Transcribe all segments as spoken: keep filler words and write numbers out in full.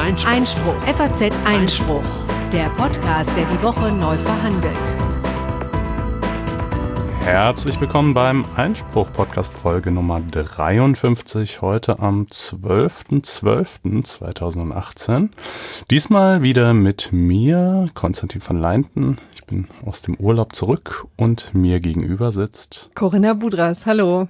Einspruch. Einspruch. F A Z Einspruch. Der Podcast, der die Woche neu verhandelt. Herzlich willkommen beim Einspruch-Podcast-Folge Nummer dreiundfünfzig, heute am zwölften zwölften zweitausendachtzehn. Diesmal wieder mit mir, Konstantin van Leinten. Ich bin aus dem Urlaub zurück und mir gegenüber sitzt Corinna Budras, hallo.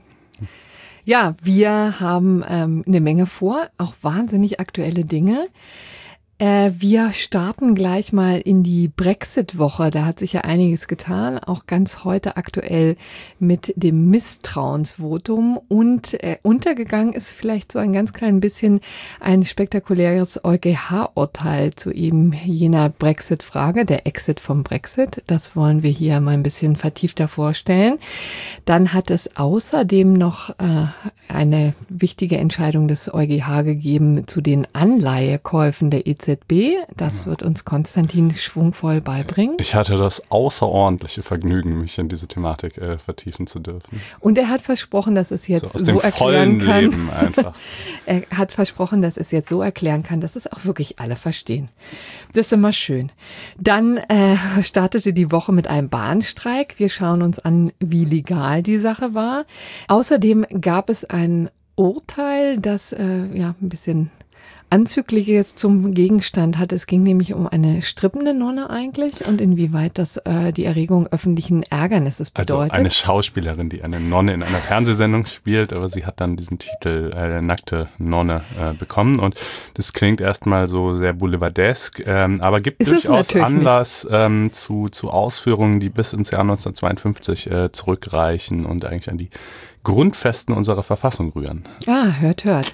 Ja, wir haben ähm, eine Menge vor, auch wahnsinnig aktuelle Dinge. Äh, wir starten gleich mal in die Brexit-Woche. Da hat sich ja einiges getan, auch ganz heute aktuell mit dem Misstrauensvotum. Und äh, untergegangen ist vielleicht so ein ganz klein bisschen ein spektakuläres EuGH-Urteil zu eben jener Brexit-Frage, der Exit vom Brexit. Das wollen wir hier mal ein bisschen vertiefter vorstellen. Dann hat es außerdem noch äh, eine wichtige Entscheidung des EuGH gegeben zu den Anleihekäufen der E Z B. Das wird uns Konstantin schwungvoll beibringen. Ich hatte das außerordentliche Vergnügen, mich in diese Thematik äh, vertiefen zu dürfen. Und er hat versprochen, dass es jetzt so, aus so dem erklären vollen kann. Leben einfach. Er hat versprochen, dass es jetzt so erklären kann, dass es auch wirklich alle verstehen. Das ist immer schön. Dann äh, startete die Woche mit einem Bahnstreik. Wir schauen uns an, wie legal die Sache war. Außerdem gab es ein Urteil, das äh, ja ein bisschen Anzügliches zum Gegenstand hat. Es ging nämlich um eine strippende Nonne eigentlich und inwieweit das äh, die Erregung öffentlichen Ärgernisses bedeutet. Also eine Schauspielerin, die eine Nonne in einer Fernsehsendung spielt, aber sie hat dann diesen Titel äh, nackte Nonne äh, bekommen und das klingt erstmal so sehr boulevardesk, ähm, aber gibt Ist durchaus Anlass ähm, zu, zu Ausführungen, die bis ins Jahr neunzehnhundertzweiundfünfzig äh, zurückreichen und eigentlich an die Grundfesten unserer Verfassung rühren. Ah, hört, hört.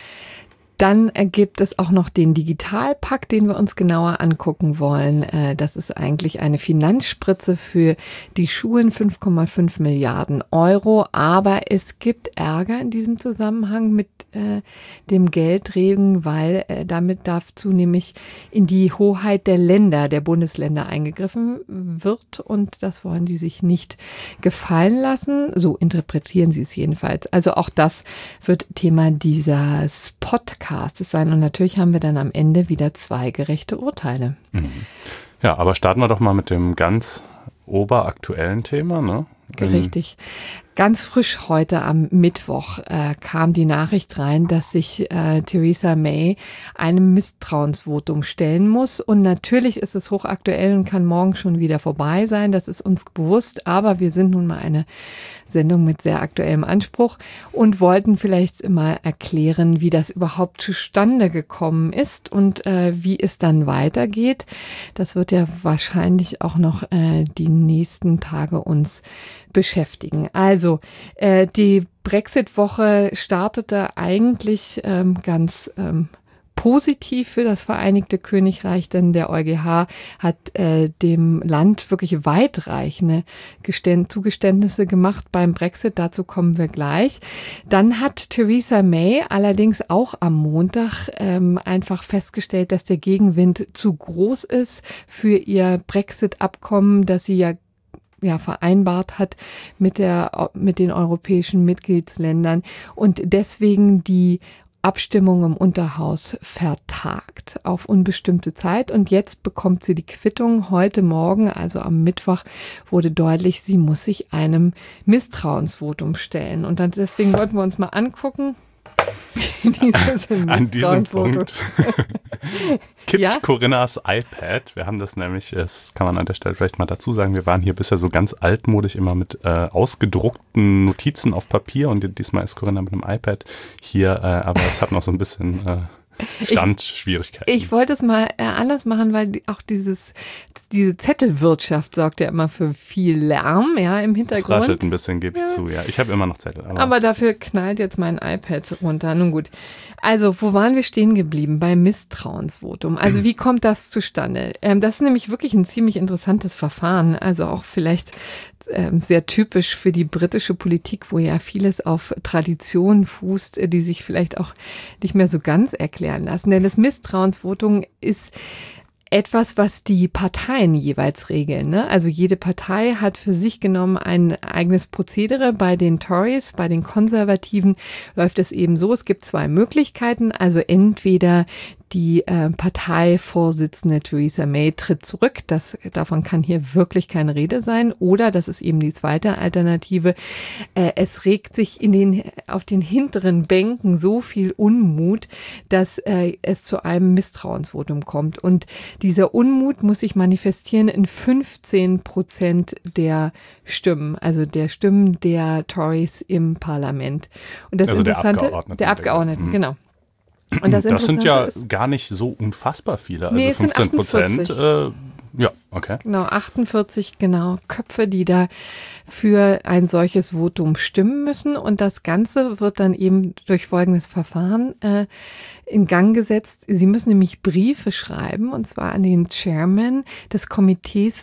Dann gibt es auch noch den Digitalpakt, den wir uns genauer angucken wollen. Das ist eigentlich eine Finanzspritze für die Schulen, fünf Komma fünf Milliarden Euro. Aber es gibt Ärger in diesem Zusammenhang mit äh, dem Geldregen, weil äh, damit dazu nämlich in die Hoheit der Länder, der Bundesländer eingegriffen wird. Und das wollen die sich nicht gefallen lassen. So interpretieren sie es jedenfalls. Also auch das wird Thema dieses Podcasts sein. Und natürlich haben wir dann am Ende wieder zwei gerechte Urteile. Ja, aber starten wir doch mal mit dem ganz oberaktuellen Thema, ne? Richtig. Ganz frisch heute am Mittwoch äh, kam die Nachricht rein, dass sich äh, Theresa May einem Misstrauensvotum stellen muss. Und natürlich ist es hochaktuell und kann morgen schon wieder vorbei sein. Das ist uns bewusst. Aber wir sind nun mal eine Sendung mit sehr aktuellem Anspruch und wollten vielleicht mal erklären, wie das überhaupt zustande gekommen ist und äh, wie es dann weitergeht. Das wird ja wahrscheinlich auch noch äh, die nächsten Tage uns beschäftigen. Also äh, die Brexit-Woche startete eigentlich ähm, ganz ähm, positiv für das Vereinigte Königreich, denn der EuGH hat äh, dem Land wirklich weitreichende Geständ- Zugeständnisse gemacht beim Brexit. Dazu kommen wir gleich. Dann hat Theresa May allerdings auch am Montag ähm, einfach festgestellt, dass der Gegenwind zu groß ist für ihr Brexit-Abkommen, das sie ja ja, vereinbart hat mit der, mit den europäischen Mitgliedsländern und deswegen die Abstimmung im Unterhaus vertagt auf unbestimmte Zeit. Und jetzt bekommt sie die Quittung. Heute Morgen, also am Mittwoch, wurde deutlich, sie muss sich einem Misstrauensvotum stellen. Und dann deswegen wollten wir uns mal angucken, dieses an diesem Punkt kippt ja? Corinnas iPad. Wir haben das nämlich, das kann man an der Stelle vielleicht mal dazu sagen, wir waren hier bisher so ganz altmodisch immer mit äh, ausgedruckten Notizen auf Papier und diesmal ist Corinna mit einem iPad hier, äh, aber es hat noch so ein bisschen äh, Standschwierigkeiten. Ich, ich wollte es mal äh, anders machen, weil die, auch dieses diese Zettelwirtschaft sorgt ja immer für viel Lärm, ja, im Hintergrund. Es raschelt ein bisschen, gebe ich ja. zu, ja. Ich habe immer noch Zettel. Aber, aber dafür knallt jetzt mein iPad runter. Nun gut. Also, wo waren wir stehen geblieben? Beim Misstrauensvotum. Also, wie kommt das zustande? Ähm, das ist nämlich wirklich ein ziemlich interessantes Verfahren. Also auch vielleicht ähm, sehr typisch für die britische Politik, wo ja vieles auf Traditionen fußt, die sich vielleicht auch nicht mehr so ganz erklären lassen. Denn das Misstrauensvotum ist etwas, was die Parteien jeweils regeln, ne? Also jede Partei hat für sich genommen ein eigenes Prozedere. Bei den Tories, bei den Konservativen läuft es eben so, es gibt zwei Möglichkeiten. Also entweder die äh, Parteivorsitzende Theresa May tritt zurück. Das, davon kann hier wirklich keine Rede sein. Oder, das ist eben die zweite Alternative, äh, es regt sich in den, auf den hinteren Bänken so viel Unmut, dass äh, es zu einem Misstrauensvotum kommt. Und dieser Unmut muss sich manifestieren in fünfzehn Prozent der Stimmen, also der Stimmen der Tories im Parlament. Und das also Interessante, der Abgeordneten. Der Abgeordneten, mhm. genau. Und das, das sind ja ist, gar nicht so unfassbar viele. Also nee, fünfzehn Prozent. Äh, ja, okay. Genau, achtundvierzig genau Köpfe, die da für ein solches Votum stimmen müssen. Und das Ganze wird dann eben durch folgendes Verfahren äh, in Gang gesetzt. Sie müssen nämlich Briefe schreiben, und zwar an den Chairman des Komitees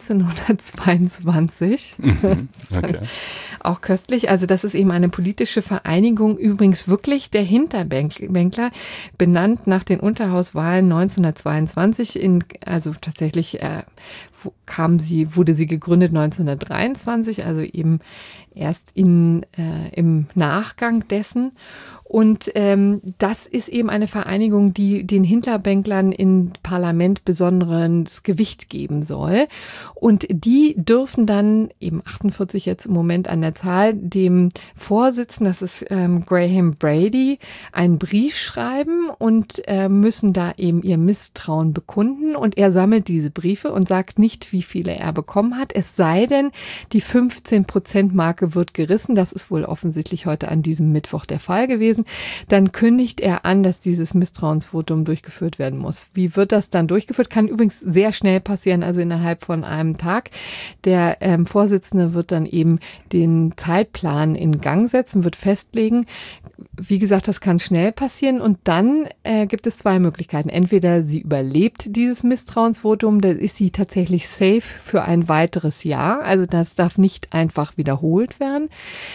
neunzehnhundertzweiundzwanzig. Mhm, okay. Auch köstlich. Also das ist eben eine politische Vereinigung, übrigens wirklich der Hinterbänkler, benannt nach den Unterhauswahlen neunzehnhundertzweiundzwanzig, in, also tatsächlich äh, kam sie, wurde sie gegründet neunzehnhundertdreiundzwanzig, also eben erst in, äh, im Nachgang dessen. Und ähm, das ist eben eine Vereinigung, die den Hinterbänklern im Parlament besonderes Gewicht geben soll. Und die dürfen dann, eben achtundvierzig jetzt im Moment an der Zahl, dem Vorsitzenden, das ist ähm, Graham Brady, einen Brief schreiben und äh, müssen da eben ihr Misstrauen bekunden. Und er sammelt diese Briefe und sagt nicht, wie viele er bekommen hat. Es sei denn, die fünfzehn Prozent Marke wird gerissen. Das ist wohl offensichtlich heute an diesem Mittwoch der Fall gewesen. Dann kündigt er an, dass dieses Misstrauensvotum durchgeführt werden muss. Wie wird das dann durchgeführt? Kann übrigens sehr schnell passieren, also innerhalb von einem Tag. Der ähm, Vorsitzende wird dann eben den Zeitplan in Gang setzen, wird festlegen. Wie gesagt, das kann schnell passieren. Und dann äh, gibt es zwei Möglichkeiten. Entweder sie überlebt dieses Misstrauensvotum, dann ist sie tatsächlich safe für ein weiteres Jahr. Also das darf nicht einfach wiederholt werden.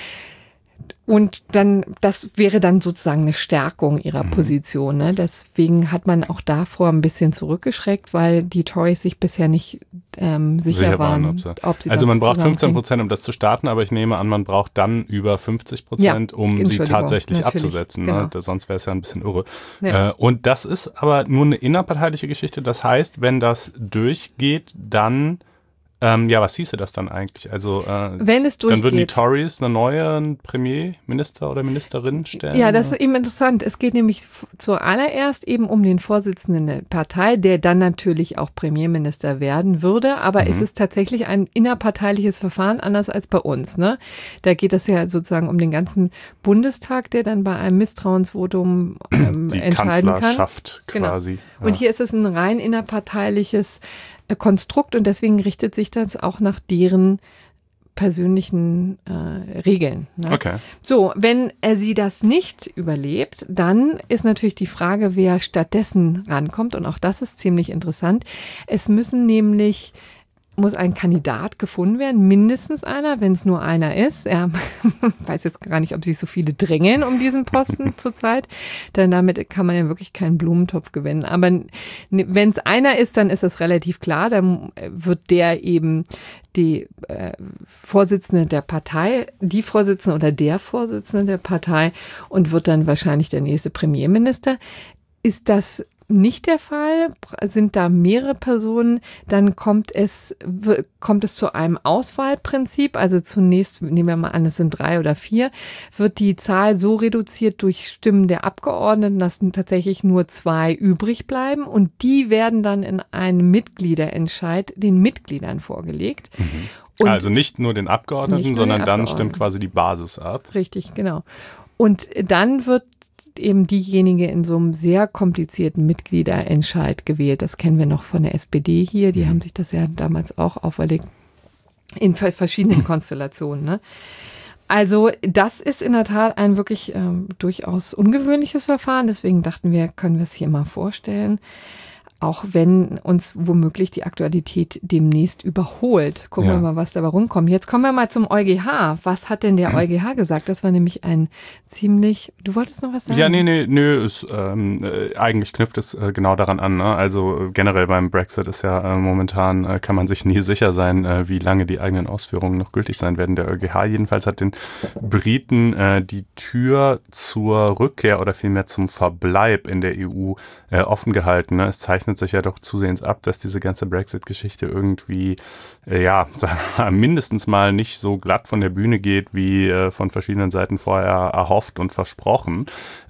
Und dann, das wäre dann sozusagen eine Stärkung ihrer Position. Ne? Deswegen hat man auch davor ein bisschen zurückgeschreckt, weil die Tories sich bisher nicht ähm, sicher, sicher waren, waren ob sie, ob sie Also man braucht fünfzehn Prozent, um das zu starten, aber ich nehme an, man braucht dann über fünfzig Prozent, ja, um sie tatsächlich abzusetzen. Genau. Ne? Sonst wäre es ja ein bisschen irre. Ja. Äh, und das ist aber nur eine innerparteiliche Geschichte. Das heißt, wenn das durchgeht, dann Ähm, ja, was hieße das dann eigentlich? Also äh, Wenn es durchgeht, dann würden die Tories eine neue Premierminister oder Ministerin stellen? Ja, das ist eben interessant. Es geht nämlich zuallererst eben um den Vorsitzenden der Partei, der dann natürlich auch Premierminister werden würde. Aber mhm. es ist tatsächlich ein innerparteiliches Verfahren, anders als bei uns. Ne? Da geht es ja sozusagen um den ganzen Bundestag, der dann bei einem Misstrauensvotum ähm, die entscheiden kann. Kanzlerschaft quasi. Genau. Und ja. hier ist es ein rein innerparteiliches Konstrukt und deswegen richtet sich das auch nach deren persönlichen äh, Regeln. Ne? Okay. So, wenn er sie das nicht überlebt, dann ist natürlich die Frage, wer stattdessen rankommt und auch das ist ziemlich interessant. Es müssen nämlich muss ein Kandidat gefunden werden, mindestens einer, wenn es nur einer ist. Er weiß jetzt gar nicht, ob sich so viele drängeln um diesen Posten zurzeit, denn damit kann man ja wirklich keinen Blumentopf gewinnen. Aber wenn es einer ist, dann ist das relativ klar, dann wird der eben die äh, Vorsitzende der Partei, die Vorsitzende oder der Vorsitzende der Partei und wird dann wahrscheinlich der nächste Premierminister. Ist das nicht der Fall, sind da mehrere Personen, dann kommt es, kommt es zu einem Auswahlprinzip, also zunächst, nehmen wir mal an, es sind drei oder vier, wird die Zahl so reduziert durch Stimmen der Abgeordneten, dass tatsächlich nur zwei übrig bleiben und die werden dann in einem Mitgliederentscheid den Mitgliedern vorgelegt. Mhm. Und also nicht nur den Abgeordneten, nur sondern den dann Abgeordneten. Stimmt quasi die Basis ab. Richtig, genau. Und dann wird eben diejenige in so einem sehr komplizierten Mitgliederentscheid gewählt. Das kennen wir noch von der S P D hier. Die mhm. haben sich das ja damals auch auferlegt in verschiedenen Konstellationen. Ne? Also das ist in der Tat ein wirklich ähm, durchaus ungewöhnliches Verfahren. Deswegen dachten wir, können wir es hier mal vorstellen. auch wenn uns womöglich die Aktualität demnächst überholt. Gucken Ja. wir mal, was dabei rumkommt. Jetzt kommen wir mal zum EuGH. Was hat denn der EuGH gesagt? Das war nämlich ein ziemlich, du wolltest noch was sagen? Ja, nee, nee, nö, ist, ähm, äh, eigentlich knüpft es äh, genau daran an. Ne? Also äh, generell beim Brexit ist ja äh, momentan, äh, kann man sich nie sicher sein, äh, wie lange die eigenen Ausführungen noch gültig sein werden. Der EuGH jedenfalls hat den Briten äh, die Tür zur Rückkehr oder vielmehr zum Verbleib in der E U äh, offen gehalten. Ne? Es zeichnet sich ja doch zusehends ab, dass diese ganze Brexit-Geschichte irgendwie, äh, ja, sagen wir mal, mindestens mal nicht so glatt von der Bühne geht, wie äh, von verschiedenen Seiten vorher erhofft und versprochen.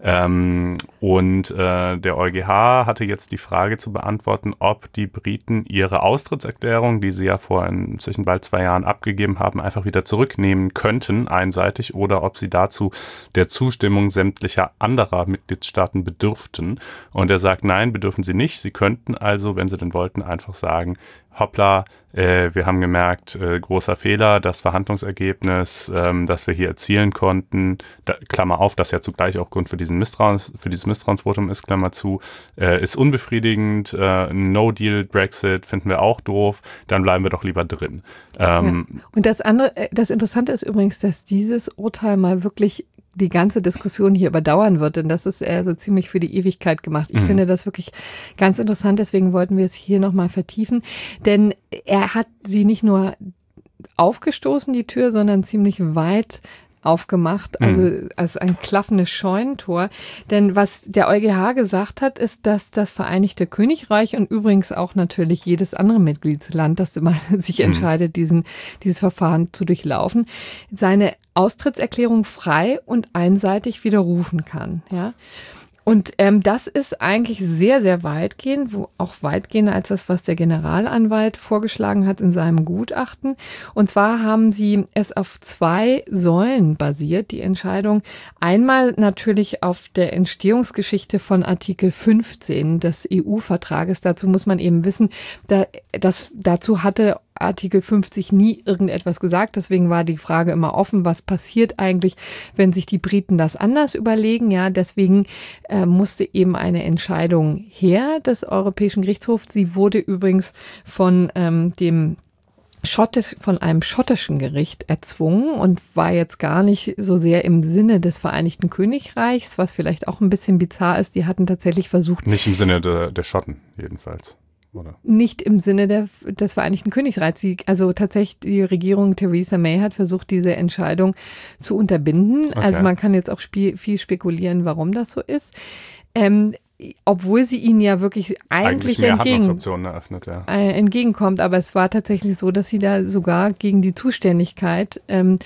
Ähm, und äh, der EuGH hatte jetzt die Frage zu beantworten, ob die Briten ihre Austrittserklärung, die sie ja vor inzwischen bald zwei Jahren abgegeben haben, einfach wieder zurücknehmen könnten, einseitig, oder ob sie dazu der Zustimmung sämtlicher anderer Mitgliedstaaten bedürften. Und er sagt, nein, bedürfen sie nicht. Sie könnten also, wenn sie denn wollten, einfach sagen, hoppla, äh, wir haben gemerkt, äh, großer Fehler, das Verhandlungsergebnis, ähm, das wir hier erzielen konnten, da, Klammer auf, das ja zugleich auch Grund für diesen Misstrauens, für dieses Misstrauensvotum ist, Klammer zu, äh, ist unbefriedigend, äh, No-Deal-Brexit finden wir auch doof, dann bleiben wir doch lieber drin. Ähm, ja. Und das andere, das Interessante ist übrigens, dass dieses Urteil mal wirklich die ganze Diskussion hier überdauern wird, denn das ist eher so ziemlich für die Ewigkeit gemacht. Ich mhm. finde das wirklich ganz interessant, deswegen wollten wir es hier nochmal vertiefen, denn er hat sie nicht nur aufgestoßen, die Tür, sondern ziemlich weit aufgemacht, also mhm. als ein klaffendes Scheunentor. Denn was der EuGH gesagt hat, ist, dass das Vereinigte Königreich und übrigens auch natürlich jedes andere Mitgliedsland, das immer sich entscheidet, diesen, dieses Verfahren zu durchlaufen, seine Austrittserklärung frei und einseitig widerrufen kann. Ja. Und ähm, das ist eigentlich sehr, sehr weitgehend, wo auch weitgehender als das, was der Generalanwalt vorgeschlagen hat in seinem Gutachten. Und zwar haben sie es auf zwei Säulen basiert, die Entscheidung. Einmal natürlich auf der Entstehungsgeschichte von Artikel fünfzehn des E U-Vertrages. Dazu muss man eben wissen, da, das, dazu hatte Artikel fünfzig nie irgendetwas gesagt. Deswegen war die Frage immer offen, was passiert eigentlich, wenn sich die Briten das anders überlegen. Ja, deswegen äh, musste eben eine Entscheidung her des Europäischen Gerichtshofs. Sie wurde übrigens von ähm, dem Schottisch, von einem schottischen Gericht erzwungen und war jetzt gar nicht so sehr im Sinne des Vereinigten Königreichs, was vielleicht auch ein bisschen bizarr ist. Die hatten tatsächlich versucht. Nicht im Sinne der, der Schotten, jedenfalls. Oder? Nicht im Sinne der, des Vereinigten Königreichs. Die, also tatsächlich die Regierung Theresa May hat versucht, diese Entscheidung zu unterbinden. Okay. Also man kann jetzt auch spie- viel spekulieren, warum das so ist. Ähm, obwohl sie ihnen ja wirklich eigentlich, eigentlich mehr entgegen, Handlungsoptionen eröffnet, ja. äh, entgegenkommt. Aber es war tatsächlich so, dass sie da sogar gegen die Zuständigkeit ähm,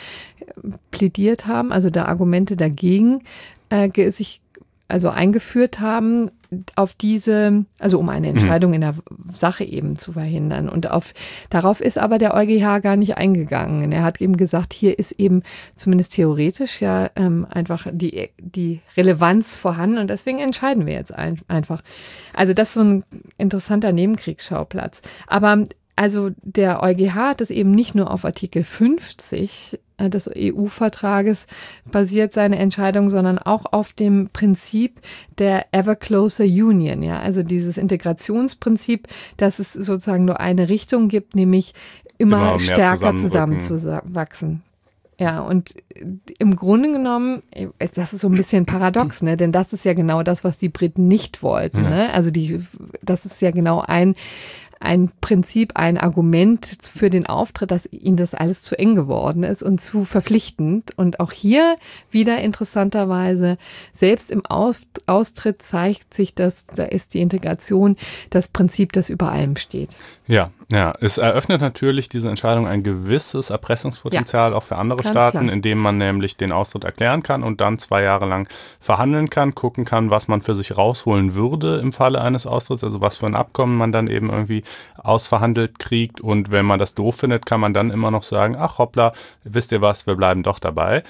plädiert haben, also da Argumente dagegen äh, ge- sich also eingeführt haben, auf diese, also um eine Entscheidung mhm. in der Sache eben zu verhindern. Und auf, darauf ist aber der EuGH gar nicht eingegangen. Er hat eben gesagt, hier ist eben zumindest theoretisch ja ähm, einfach die, die Relevanz vorhanden und deswegen entscheiden wir jetzt ein, einfach. Also das ist so ein interessanter Nebenkriegsschauplatz. Aber also der EuGH hat es eben nicht nur auf Artikel fünfzig des E U-Vertrages basiert seine Entscheidung, sondern auch auf dem Prinzip der Ever Closer Union, ja, also dieses Integrationsprinzip, dass es sozusagen nur eine Richtung gibt, nämlich immer, immer stärker zusammenzuwachsen. Ja, und im Grunde genommen, das ist so ein bisschen paradox, ne, denn das ist ja genau das, was die Briten nicht wollten, ne, also die, das ist ja genau ein ein Prinzip, ein Argument für den Auftritt, dass ihnen das alles zu eng geworden ist und zu verpflichtend. Und auch hier wieder interessanterweise, selbst im Austritt zeigt sich, dass da ist die Integration das Prinzip, das über allem steht. Ja, ja, es eröffnet natürlich diese Entscheidung ein gewisses Erpressungspotenzial ja, auch für andere Staaten, klar. indem man nämlich den Austritt erklären kann und dann zwei Jahre lang verhandeln kann, gucken kann, was man für sich rausholen würde im Falle eines Austritts, also was für ein Abkommen man dann eben irgendwie ausverhandelt kriegt. Und wenn man das doof findet, kann man dann immer noch sagen, ach hoppla, wisst ihr was, wir bleiben doch dabei.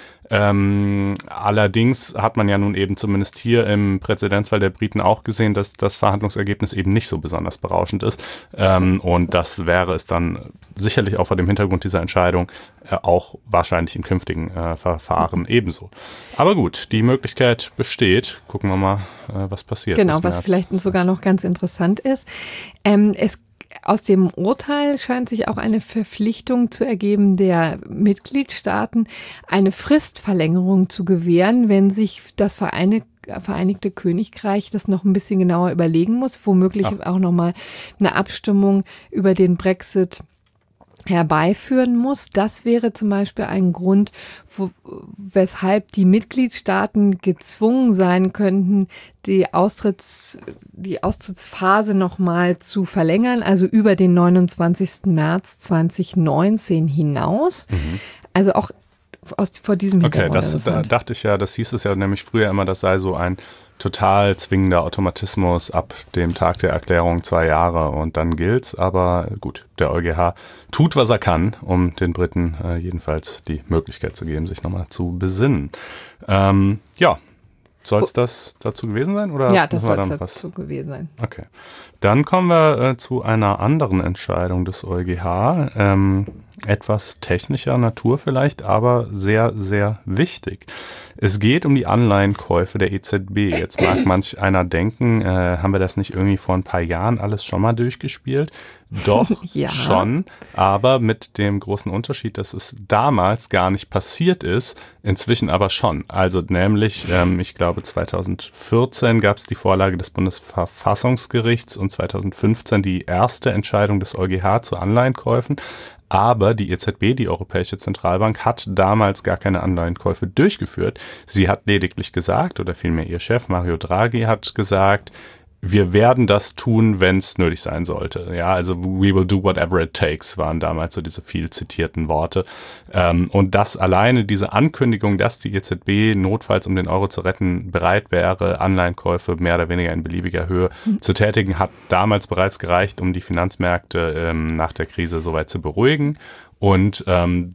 Ähm, allerdings hat man ja nun eben zumindest hier im Präzedenzfall der Briten auch gesehen, dass das Verhandlungsergebnis eben nicht so besonders berauschend ist. Ähm, und das wäre es dann sicherlich auch vor dem Hintergrund dieser Entscheidung äh, auch wahrscheinlich in künftigen äh, Verfahren ebenso. Aber gut, die Möglichkeit besteht. Gucken wir mal, äh, was passiert. Genau, was vielleicht sogar noch ganz interessant ist. Ähm, es Aus dem Urteil scheint sich auch eine Verpflichtung zu ergeben der Mitgliedstaaten, eine Fristverlängerung zu gewähren, wenn sich das Vereinigte Vereinigte Königreich das noch ein bisschen genauer überlegen muss, womöglich Ach. auch nochmal eine Abstimmung über den Brexit herbeiführen muss. Das wäre zum Beispiel ein Grund, wo, weshalb die Mitgliedstaaten gezwungen sein könnten, die Austritts, die Austrittsphase nochmal zu verlängern, also über den neunundzwanzigsten März zweitausendneunzehn hinaus. Mhm. Also auch aus, vor diesem Hintergrund. Okay, das da dachte ich ja, das hieß es ja nämlich früher immer, das sei so ein total zwingender Automatismus ab dem Tag der Erklärung, zwei Jahre und dann gilt's. Aber gut, der EuGH tut, was er kann, um den Briten äh, jedenfalls die Möglichkeit zu geben, sich nochmal zu besinnen. Ähm, ja, soll es das dazu gewesen sein? Oder ja, das soll es dazu gewesen sein. Okay, dann kommen wir äh, zu einer anderen Entscheidung des EuGH. Ähm, etwas technischer Natur vielleicht, aber sehr, sehr wichtig. Es geht um die Anleihenkäufe der E Z B. Jetzt mag manch einer denken, äh, haben wir das nicht irgendwie vor ein paar Jahren alles schon mal durchgespielt? Doch, ja. Schon, aber mit dem großen Unterschied, dass es damals gar nicht passiert ist, inzwischen aber schon. Also nämlich, ähm, ich glaube zweitausendvierzehn gab es die Vorlage des Bundesverfassungsgerichts und zweitausendfünfzehn die erste Entscheidung des EuGH zu Anleihenkäufen. Aber die E Z B, die Europäische Zentralbank, hat damals gar keine Anleihenkäufe durchgeführt. Sie hat lediglich gesagt, oder vielmehr ihr Chef Mario Draghi hat gesagt, wir werden das tun, wenn es nötig sein sollte. Ja, also we will do whatever it takes waren damals so diese viel zitierten Worte. Ähm, und das alleine, diese Ankündigung, dass die E Z B notfalls, um den Euro zu retten, bereit wäre, Anleihenkäufe mehr oder weniger in beliebiger Höhe mhm. zu tätigen, hat damals bereits gereicht, um die Finanzmärkte ähm, nach der Krise soweit zu beruhigen. Und ähm,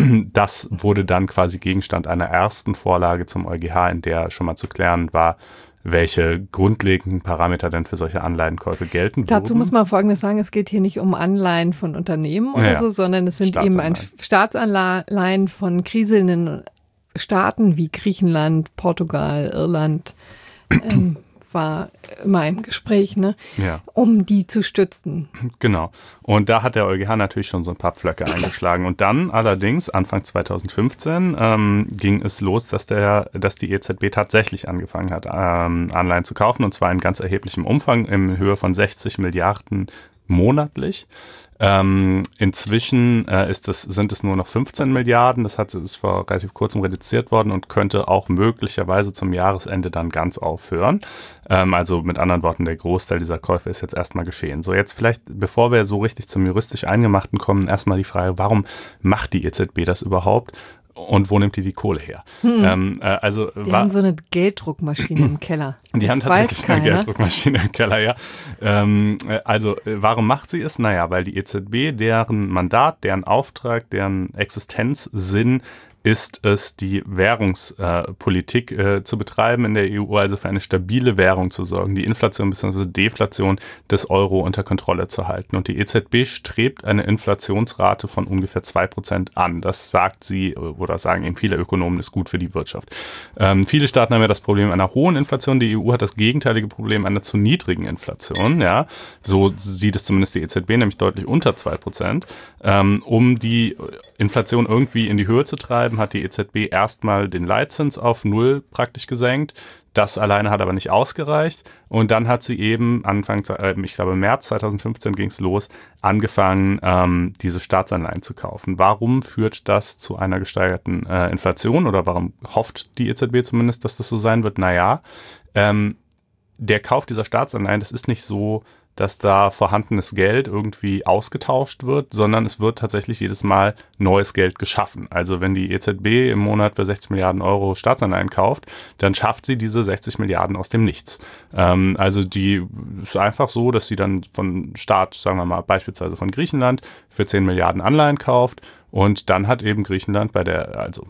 das wurde dann quasi Gegenstand einer ersten Vorlage zum EuGH, in der schon mal zu klären war, welche grundlegenden Parameter denn für solche Anleihenkäufe gelten. Dazu wurden. muss man Folgendes sagen, es geht hier nicht um Anleihen von Unternehmen oder ja, so, sondern es sind eben ein Staatsanleihen von kriselnden Staaten wie Griechenland, Portugal, Irland, ähm, war immer im Gespräch, ne? Ja. Um die zu stützen. Genau. Und da hat der EuGH natürlich schon so ein paar Pflöcke eingeschlagen. Und dann allerdings, Anfang zweitausendfünfzehn, ähm, ging es los, dass, der, dass die E Z B tatsächlich angefangen hat, ähm, Anleihen zu kaufen. Und zwar in ganz erheblichem Umfang, in Höhe von sechzig Milliarden monatlich. Ähm, inzwischen äh, ist das, sind es nur noch fünfzehn Milliarden. Das hat, ist vor relativ kurzem reduziert worden und könnte auch möglicherweise zum Jahresende dann ganz aufhören. Ähm, also mit anderen Worten, der Großteil dieser Käufe ist jetzt erstmal geschehen. So, jetzt vielleicht, bevor wir so richtig zum juristisch Eingemachten kommen, erstmal die Frage, warum macht die E Z B das überhaupt? Und wo nimmt die die Kohle her? Hm. Ähm, äh, also die war, haben so eine Gelddruckmaschine im Keller. Die das haben tatsächlich eine keiner. Gelddruckmaschine im Keller, ja. Ähm, äh, also äh, warum macht sie es? Naja, weil die E Z B, deren Mandat, deren Auftrag, deren Existenzsinn ist es, die Währungspolitik äh, äh, zu betreiben in der E U, also für eine stabile Währung zu sorgen, die Inflation bzw. Deflation des Euro unter Kontrolle zu halten. Und die E Z B strebt eine Inflationsrate von ungefähr zwei Prozent an. Das sagt sie, oder sagen eben viele Ökonomen, ist gut für die Wirtschaft. Ähm, viele Staaten haben ja das Problem einer hohen Inflation. Die E U hat das gegenteilige Problem einer zu niedrigen Inflation. Ja, so sieht es zumindest die E Z B, nämlich deutlich unter zwei Prozent. Ähm, um die Inflation irgendwie in die Höhe zu treiben, hat die E Z B erstmal den Leitzins auf null praktisch gesenkt. Das alleine hat aber nicht ausgereicht. Und dann hat sie eben Anfang, ich glaube März zweitausendfünfzehn ging es los, angefangen, ähm, diese Staatsanleihen zu kaufen. Warum führt das zu einer gesteigerten äh, Inflation oder warum hofft die E Z B zumindest, dass das so sein wird? Naja, ähm, der Kauf dieser Staatsanleihen, das ist nicht so, dass da vorhandenes Geld irgendwie ausgetauscht wird, sondern es wird tatsächlich jedes Mal neues Geld geschaffen. Also wenn die E Z B im Monat für sechzig Milliarden Euro Staatsanleihen kauft, dann schafft sie diese sechzig Milliarden aus dem Nichts. Ähm, also die ist einfach so, dass sie dann von Staat, sagen wir mal beispielsweise von Griechenland, für zehn Milliarden Anleihen kauft und dann hat eben Griechenland bei der, also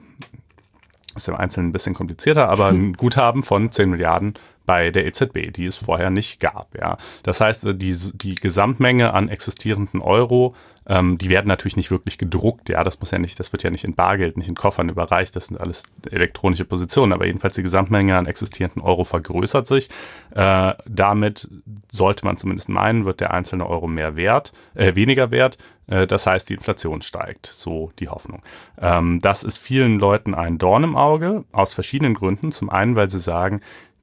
ist im Einzelnen ein bisschen komplizierter, aber ein Guthaben von zehn Milliarden bei der E Z B, die es vorher nicht gab. Ja. Das heißt, die, die Gesamtmenge an existierenden Euro, ähm, die werden natürlich nicht wirklich gedruckt. Ja, das muss ja nicht, das wird ja nicht in Bargeld, nicht in Koffern überreicht. Das sind alles elektronische Positionen. Aber jedenfalls die Gesamtmenge an existierenden Euro vergrößert sich. Äh, damit sollte man zumindest meinen, wird der einzelne Euro mehr wert, äh, weniger wert. Äh, das heißt, die Inflation steigt. So die Hoffnung. Ähm, das ist vielen Leuten ein Dorn im Auge aus verschiedenen Gründen. Zum einen, weil sie sagen,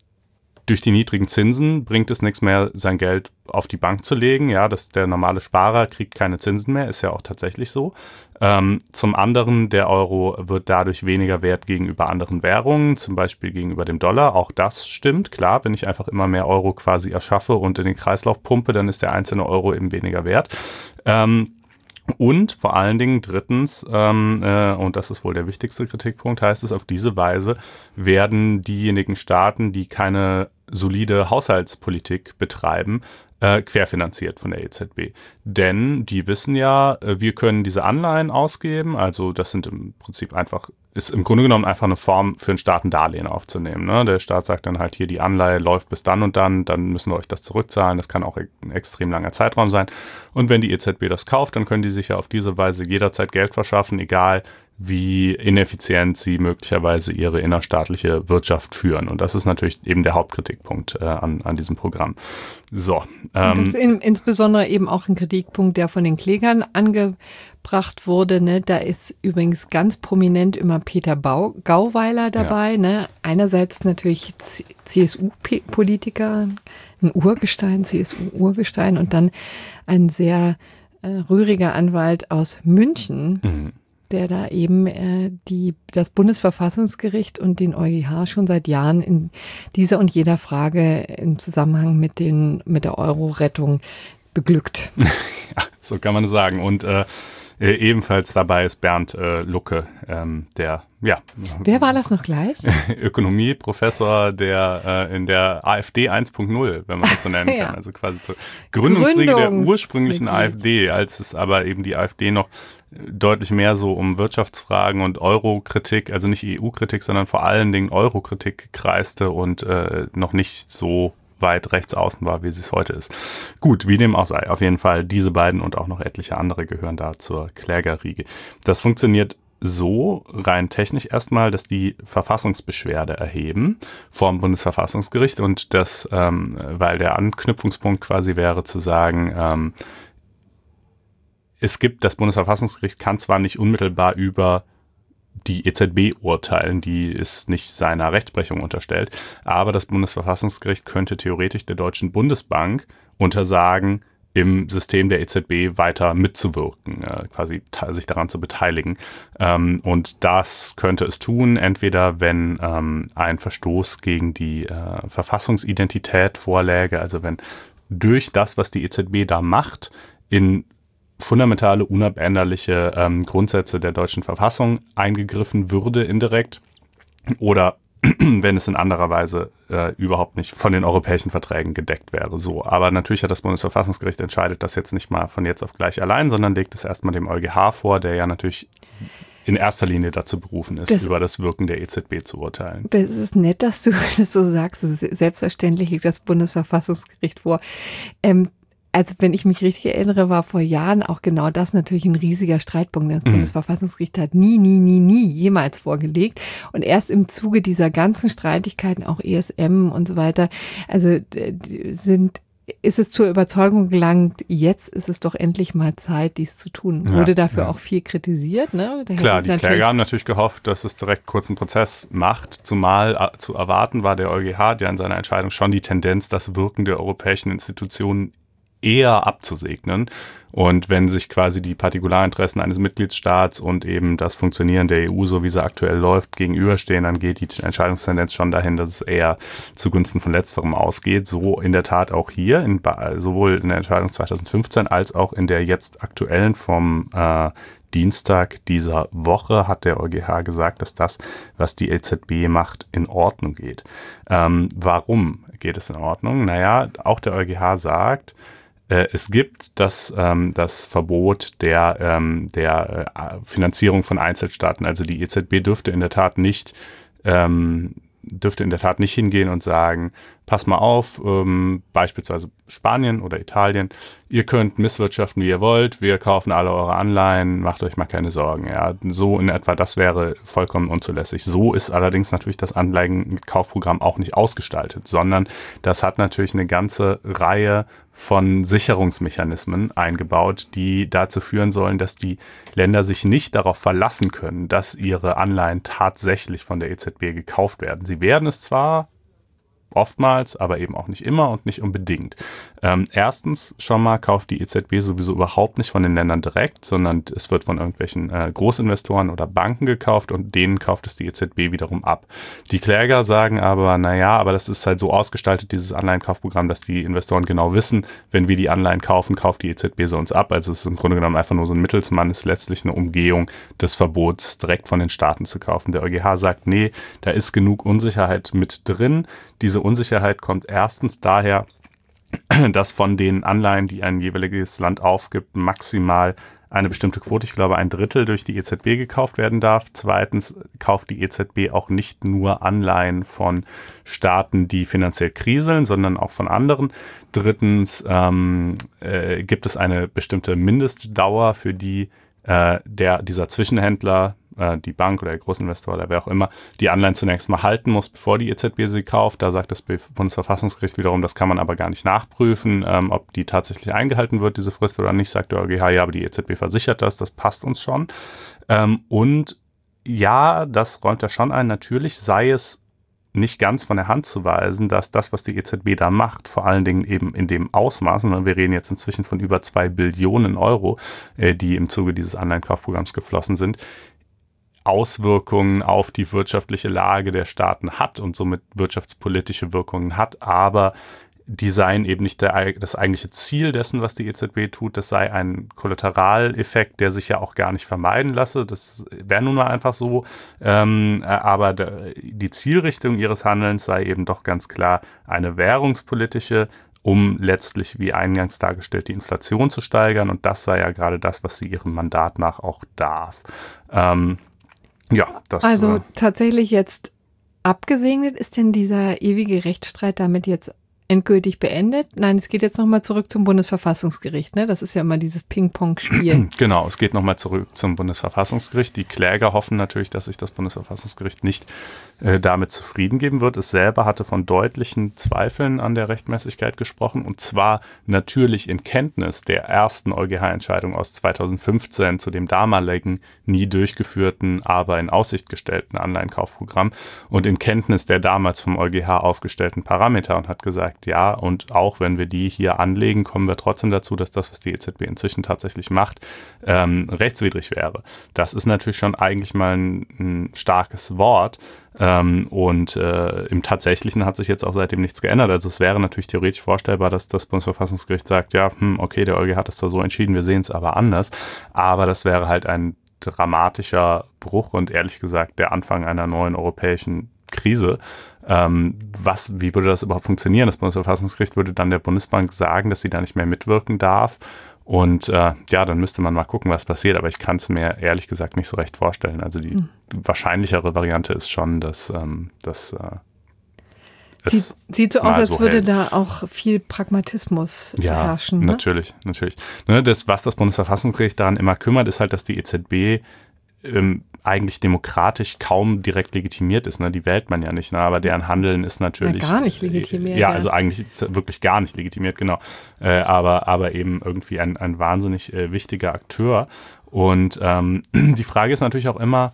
durch die niedrigen Zinsen bringt es nichts mehr, sein Geld auf die Bank zu legen. Ja, dass der normale Sparer kriegt keine Zinsen mehr, ist ja auch tatsächlich so. Ähm, zum anderen, der Euro wird dadurch weniger wert gegenüber anderen Währungen, zum Beispiel gegenüber dem Dollar. Auch das stimmt, klar. Wenn ich einfach immer mehr Euro quasi erschaffe und in den Kreislauf pumpe, dann ist der einzelne Euro eben weniger wert. Ähm, Und vor allen Dingen drittens, ähm, äh, und das ist wohl der wichtigste Kritikpunkt, heißt es, auf diese Weise werden diejenigen Staaten, die keine solide Haushaltspolitik betreiben, äh, querfinanziert von der E Z B. Denn die wissen ja, wir können diese Anleihen ausgeben, also das sind im Prinzip einfach, ist im Grunde genommen einfach eine Form für einen Staat ein Darlehen aufzunehmen. Ne? Der Staat sagt dann halt hier, die Anleihe läuft bis dann und dann, dann müssen wir euch das zurückzahlen. Das kann auch ein extrem langer Zeitraum sein. Und wenn die E Z B das kauft, dann können die sich ja auf diese Weise jederzeit Geld verschaffen, egal wie ineffizient sie möglicherweise ihre innerstaatliche Wirtschaft führen. Und das ist natürlich eben der Hauptkritikpunkt äh, an, an diesem Programm. So. Ähm, das ist in, insbesondere eben auch ein Kritikpunkt, der von den Klägern angebracht wurde. Ne? Da ist übrigens ganz prominent immer Peter Bau, Gauweiler dabei. Ja. Ne? Einerseits natürlich C S U-Politiker, ein Urgestein, C S U-Urgestein und dann ein sehr äh, rühriger Anwalt aus München, mhm. der da eben äh, die, das Bundesverfassungsgericht und den EuGH schon seit Jahren in dieser und jeder Frage im Zusammenhang mit, den, mit der Euro-Rettung beglückt. Ja, so kann man es sagen. Und äh, ebenfalls dabei ist Bernd äh, Lucke, ähm, der, ja. Wer war das noch gleich? Ökonomieprofessor, der äh, in der AfD eins Punkt null, wenn man das so nennen kann. Ja. Also quasi zur Gründungsriege der ursprünglichen AfD, als es aber eben die AfD noch deutlich mehr so um Wirtschaftsfragen und Euro-Kritik, also nicht E U-Kritik, sondern vor allen Dingen Euro-Kritik kreiste und äh, noch nicht so weit rechts außen war, wie sie es heute ist. Gut, wie dem auch sei. Auf jeden Fall diese beiden und auch noch etliche andere gehören da zur Klägerriege. Das funktioniert so rein technisch erstmal, dass die Verfassungsbeschwerde erheben vor dem Bundesverfassungsgericht und das, ähm, weil der Anknüpfungspunkt quasi wäre zu sagen, ähm, es gibt, das Bundesverfassungsgericht kann zwar nicht unmittelbar über die E Z B urteilen, die ist nicht seiner Rechtsprechung unterstellt, aber das Bundesverfassungsgericht könnte theoretisch der Deutschen Bundesbank untersagen, im System der E Z B weiter mitzuwirken, äh, quasi sich daran zu beteiligen. Ähm, und das könnte es tun, entweder wenn ähm, ein Verstoß gegen die äh, Verfassungsidentität vorläge, also wenn durch das, was die E Z B da macht, in fundamentale, unabänderliche ähm, Grundsätze der deutschen Verfassung eingegriffen würde indirekt oder wenn es in anderer Weise äh, überhaupt nicht von den europäischen Verträgen gedeckt wäre. So, aber natürlich hat das Bundesverfassungsgericht entscheidet das jetzt nicht mal von jetzt auf gleich allein, sondern legt es erstmal dem EuGH vor, der ja natürlich in erster Linie dazu berufen ist, das, über das Wirken der E Z B zu urteilen. Das ist nett, dass du das so sagst. Das ist selbstverständlich liegt das Bundesverfassungsgericht vor. Ähm, Also wenn ich mich richtig erinnere, war vor Jahren auch genau das natürlich ein riesiger Streitpunkt. Das mhm. Bundesverfassungsgericht hat nie, nie, nie, nie jemals vorgelegt. Und erst im Zuge dieser ganzen Streitigkeiten, auch E S M und so weiter, also sind ist es zur Überzeugung gelangt, jetzt ist es doch endlich mal Zeit, dies zu tun. Wurde ja, dafür ja. auch viel kritisiert. Ne? Klar, die Kläger haben natürlich gehofft, dass es direkt kurzen Prozess macht. Zumal äh, zu erwarten war der EuGH, der in seiner Entscheidung schon die Tendenz, das Wirken der europäischen Institutionen eher abzusegnen. Und wenn sich quasi die Partikularinteressen eines Mitgliedstaats und eben das Funktionieren der E U, so wie sie aktuell läuft, gegenüberstehen, dann geht die Entscheidungstendenz schon dahin, dass es eher zugunsten von Letzterem ausgeht. So in der Tat auch hier, in, sowohl in der Entscheidung zweitausendfünfzehn als auch in der jetzt aktuellen vom äh, Dienstag dieser Woche hat der EuGH gesagt, dass das, was die E Z B macht, in Ordnung geht. Ähm, warum geht es in Ordnung? Naja, auch der EuGH sagt, es gibt das, ähm, das Verbot der, ähm, der äh, Finanzierung von Einzelstaaten. Also die E Z B dürfte in der Tat nicht, ähm, dürfte in der Tat nicht hingehen und sagen, pass mal auf, ähm, beispielsweise Spanien oder Italien, ihr könnt misswirtschaften, wie ihr wollt, wir kaufen alle eure Anleihen, macht euch mal keine Sorgen. Ja, so in etwa, das wäre vollkommen unzulässig. So ist allerdings natürlich das Anleihenkaufprogramm auch nicht ausgestaltet, sondern das hat natürlich eine ganze Reihe von Sicherungsmechanismen eingebaut, die dazu führen sollen, dass die Länder sich nicht darauf verlassen können, dass ihre Anleihen tatsächlich von der E Z B gekauft werden. Sie werden es zwar oftmals, aber eben auch nicht immer und nicht unbedingt. Ähm, erstens schon mal kauft die E Z B sowieso überhaupt nicht von den Ländern direkt, sondern es wird von irgendwelchen äh, Großinvestoren oder Banken gekauft und denen kauft es die E Z B wiederum ab. Die Kläger sagen aber, naja, aber das ist halt so ausgestaltet, dieses Anleihenkaufprogramm, dass die Investoren genau wissen, wenn wir die Anleihen kaufen, kauft die E Z B sie uns ab. Also es ist im Grunde genommen einfach nur so ein Mittelsmann, ist letztlich eine Umgehung des Verbots, direkt von den Staaten zu kaufen. Der EuGH sagt, nee, da ist genug Unsicherheit mit drin. Diese Unsicherheit kommt erstens daher, dass von den Anleihen, die ein jeweiliges Land aufgibt, maximal eine bestimmte Quote, ich glaube ein Drittel, durch die E Z B gekauft werden darf. Zweitens kauft die E Z B auch nicht nur Anleihen von Staaten, die finanziell kriseln, sondern auch von anderen. Drittens ähm, äh, gibt es eine bestimmte Mindestdauer, für die äh, der dieser Zwischenhändler, die Bank oder der Großinvestor oder wer auch immer, die Anleihen zunächst mal halten muss, bevor die E Z B sie kauft. Da sagt das Bundesverfassungsgericht wiederum, das kann man aber gar nicht nachprüfen, ähm, ob die tatsächlich eingehalten wird, diese Frist oder nicht, sagt der EuGH, ja, aber die E Z B versichert das, das passt uns schon. Ähm, und ja, das räumt er schon ein, natürlich sei es nicht ganz von der Hand zu weisen, dass das, was die E Z B da macht, vor allen Dingen eben in dem Ausmaß, und wir reden jetzt inzwischen von über zwei Billionen Euro, äh, die im Zuge dieses Anleihenkaufprogramms geflossen sind, Auswirkungen auf die wirtschaftliche Lage der Staaten hat und somit wirtschaftspolitische Wirkungen hat, aber die seien eben nicht der, das eigentliche Ziel dessen, was die E Z B tut. Das sei ein Kollateraleffekt, der sich ja auch gar nicht vermeiden lasse. Das wäre nun mal einfach so. Ähm, aber der, die Zielrichtung ihres Handelns sei eben doch ganz klar eine währungspolitische, um letztlich, wie eingangs dargestellt, die Inflation zu steigern. Und das sei ja gerade das, was sie ihrem Mandat nach auch darf. Ähm, Ja, das, also äh, tatsächlich jetzt abgesegnet, ist denn dieser ewige Rechtsstreit damit jetzt endgültig beendet? Nein, es geht jetzt nochmal zurück zum Bundesverfassungsgericht, ne? Das ist ja immer dieses Ping-Pong-Spiel. Genau, es geht nochmal zurück zum Bundesverfassungsgericht. Die Kläger hoffen natürlich, dass sich das Bundesverfassungsgericht nicht äh, damit zufrieden geben wird. Es selber hatte von deutlichen Zweifeln an der Rechtmäßigkeit gesprochen, und zwar natürlich in Kenntnis der ersten EuGH-Entscheidung aus zweitausendfünfzehn zu dem damaligen nie durchgeführten, aber in Aussicht gestellten Anleihenkaufprogramm und in Kenntnis der damals vom EuGH aufgestellten Parameter, und hat gesagt, ja, und auch wenn wir die hier anlegen, kommen wir trotzdem dazu, dass das, was die E Z B inzwischen tatsächlich macht, ähm, rechtswidrig wäre. Das ist natürlich schon eigentlich mal ein, ein starkes Wort. Ähm, und äh, im Tatsächlichen hat sich jetzt auch seitdem nichts geändert. Also es wäre natürlich theoretisch vorstellbar, dass das Bundesverfassungsgericht sagt, ja, hm, okay, der EuGH hat es zwar so entschieden, wir sehen es aber anders. Aber das wäre halt ein dramatischer Bruch und ehrlich gesagt der Anfang einer neuen europäischen Krise. Ähm, was, wie würde das überhaupt funktionieren? Das Bundesverfassungsgericht würde dann der Bundesbank sagen, dass sie da nicht mehr mitwirken darf. Und äh, ja, dann müsste man mal gucken, was passiert. Aber ich kann es mir ehrlich gesagt nicht so recht vorstellen. Also die mhm. wahrscheinlichere Variante ist schon, dass ähm, das äh, Sieht, sieht so aus, als so würde hält. Da auch viel Pragmatismus ja, herrschen. Ja, ne? natürlich, natürlich. Ne, das, was das Bundesverfassungsgericht daran immer kümmert, ist halt, dass die E Z B ähm, eigentlich demokratisch kaum direkt legitimiert ist. Ne? Die wählt man ja nicht, ne? Aber deren Handeln ist natürlich... Ja, gar nicht legitimiert. Äh, ja, ja, also eigentlich wirklich gar nicht legitimiert, genau. Äh, aber, aber eben irgendwie ein, ein wahnsinnig äh, wichtiger Akteur. Und ähm, die Frage ist natürlich auch immer,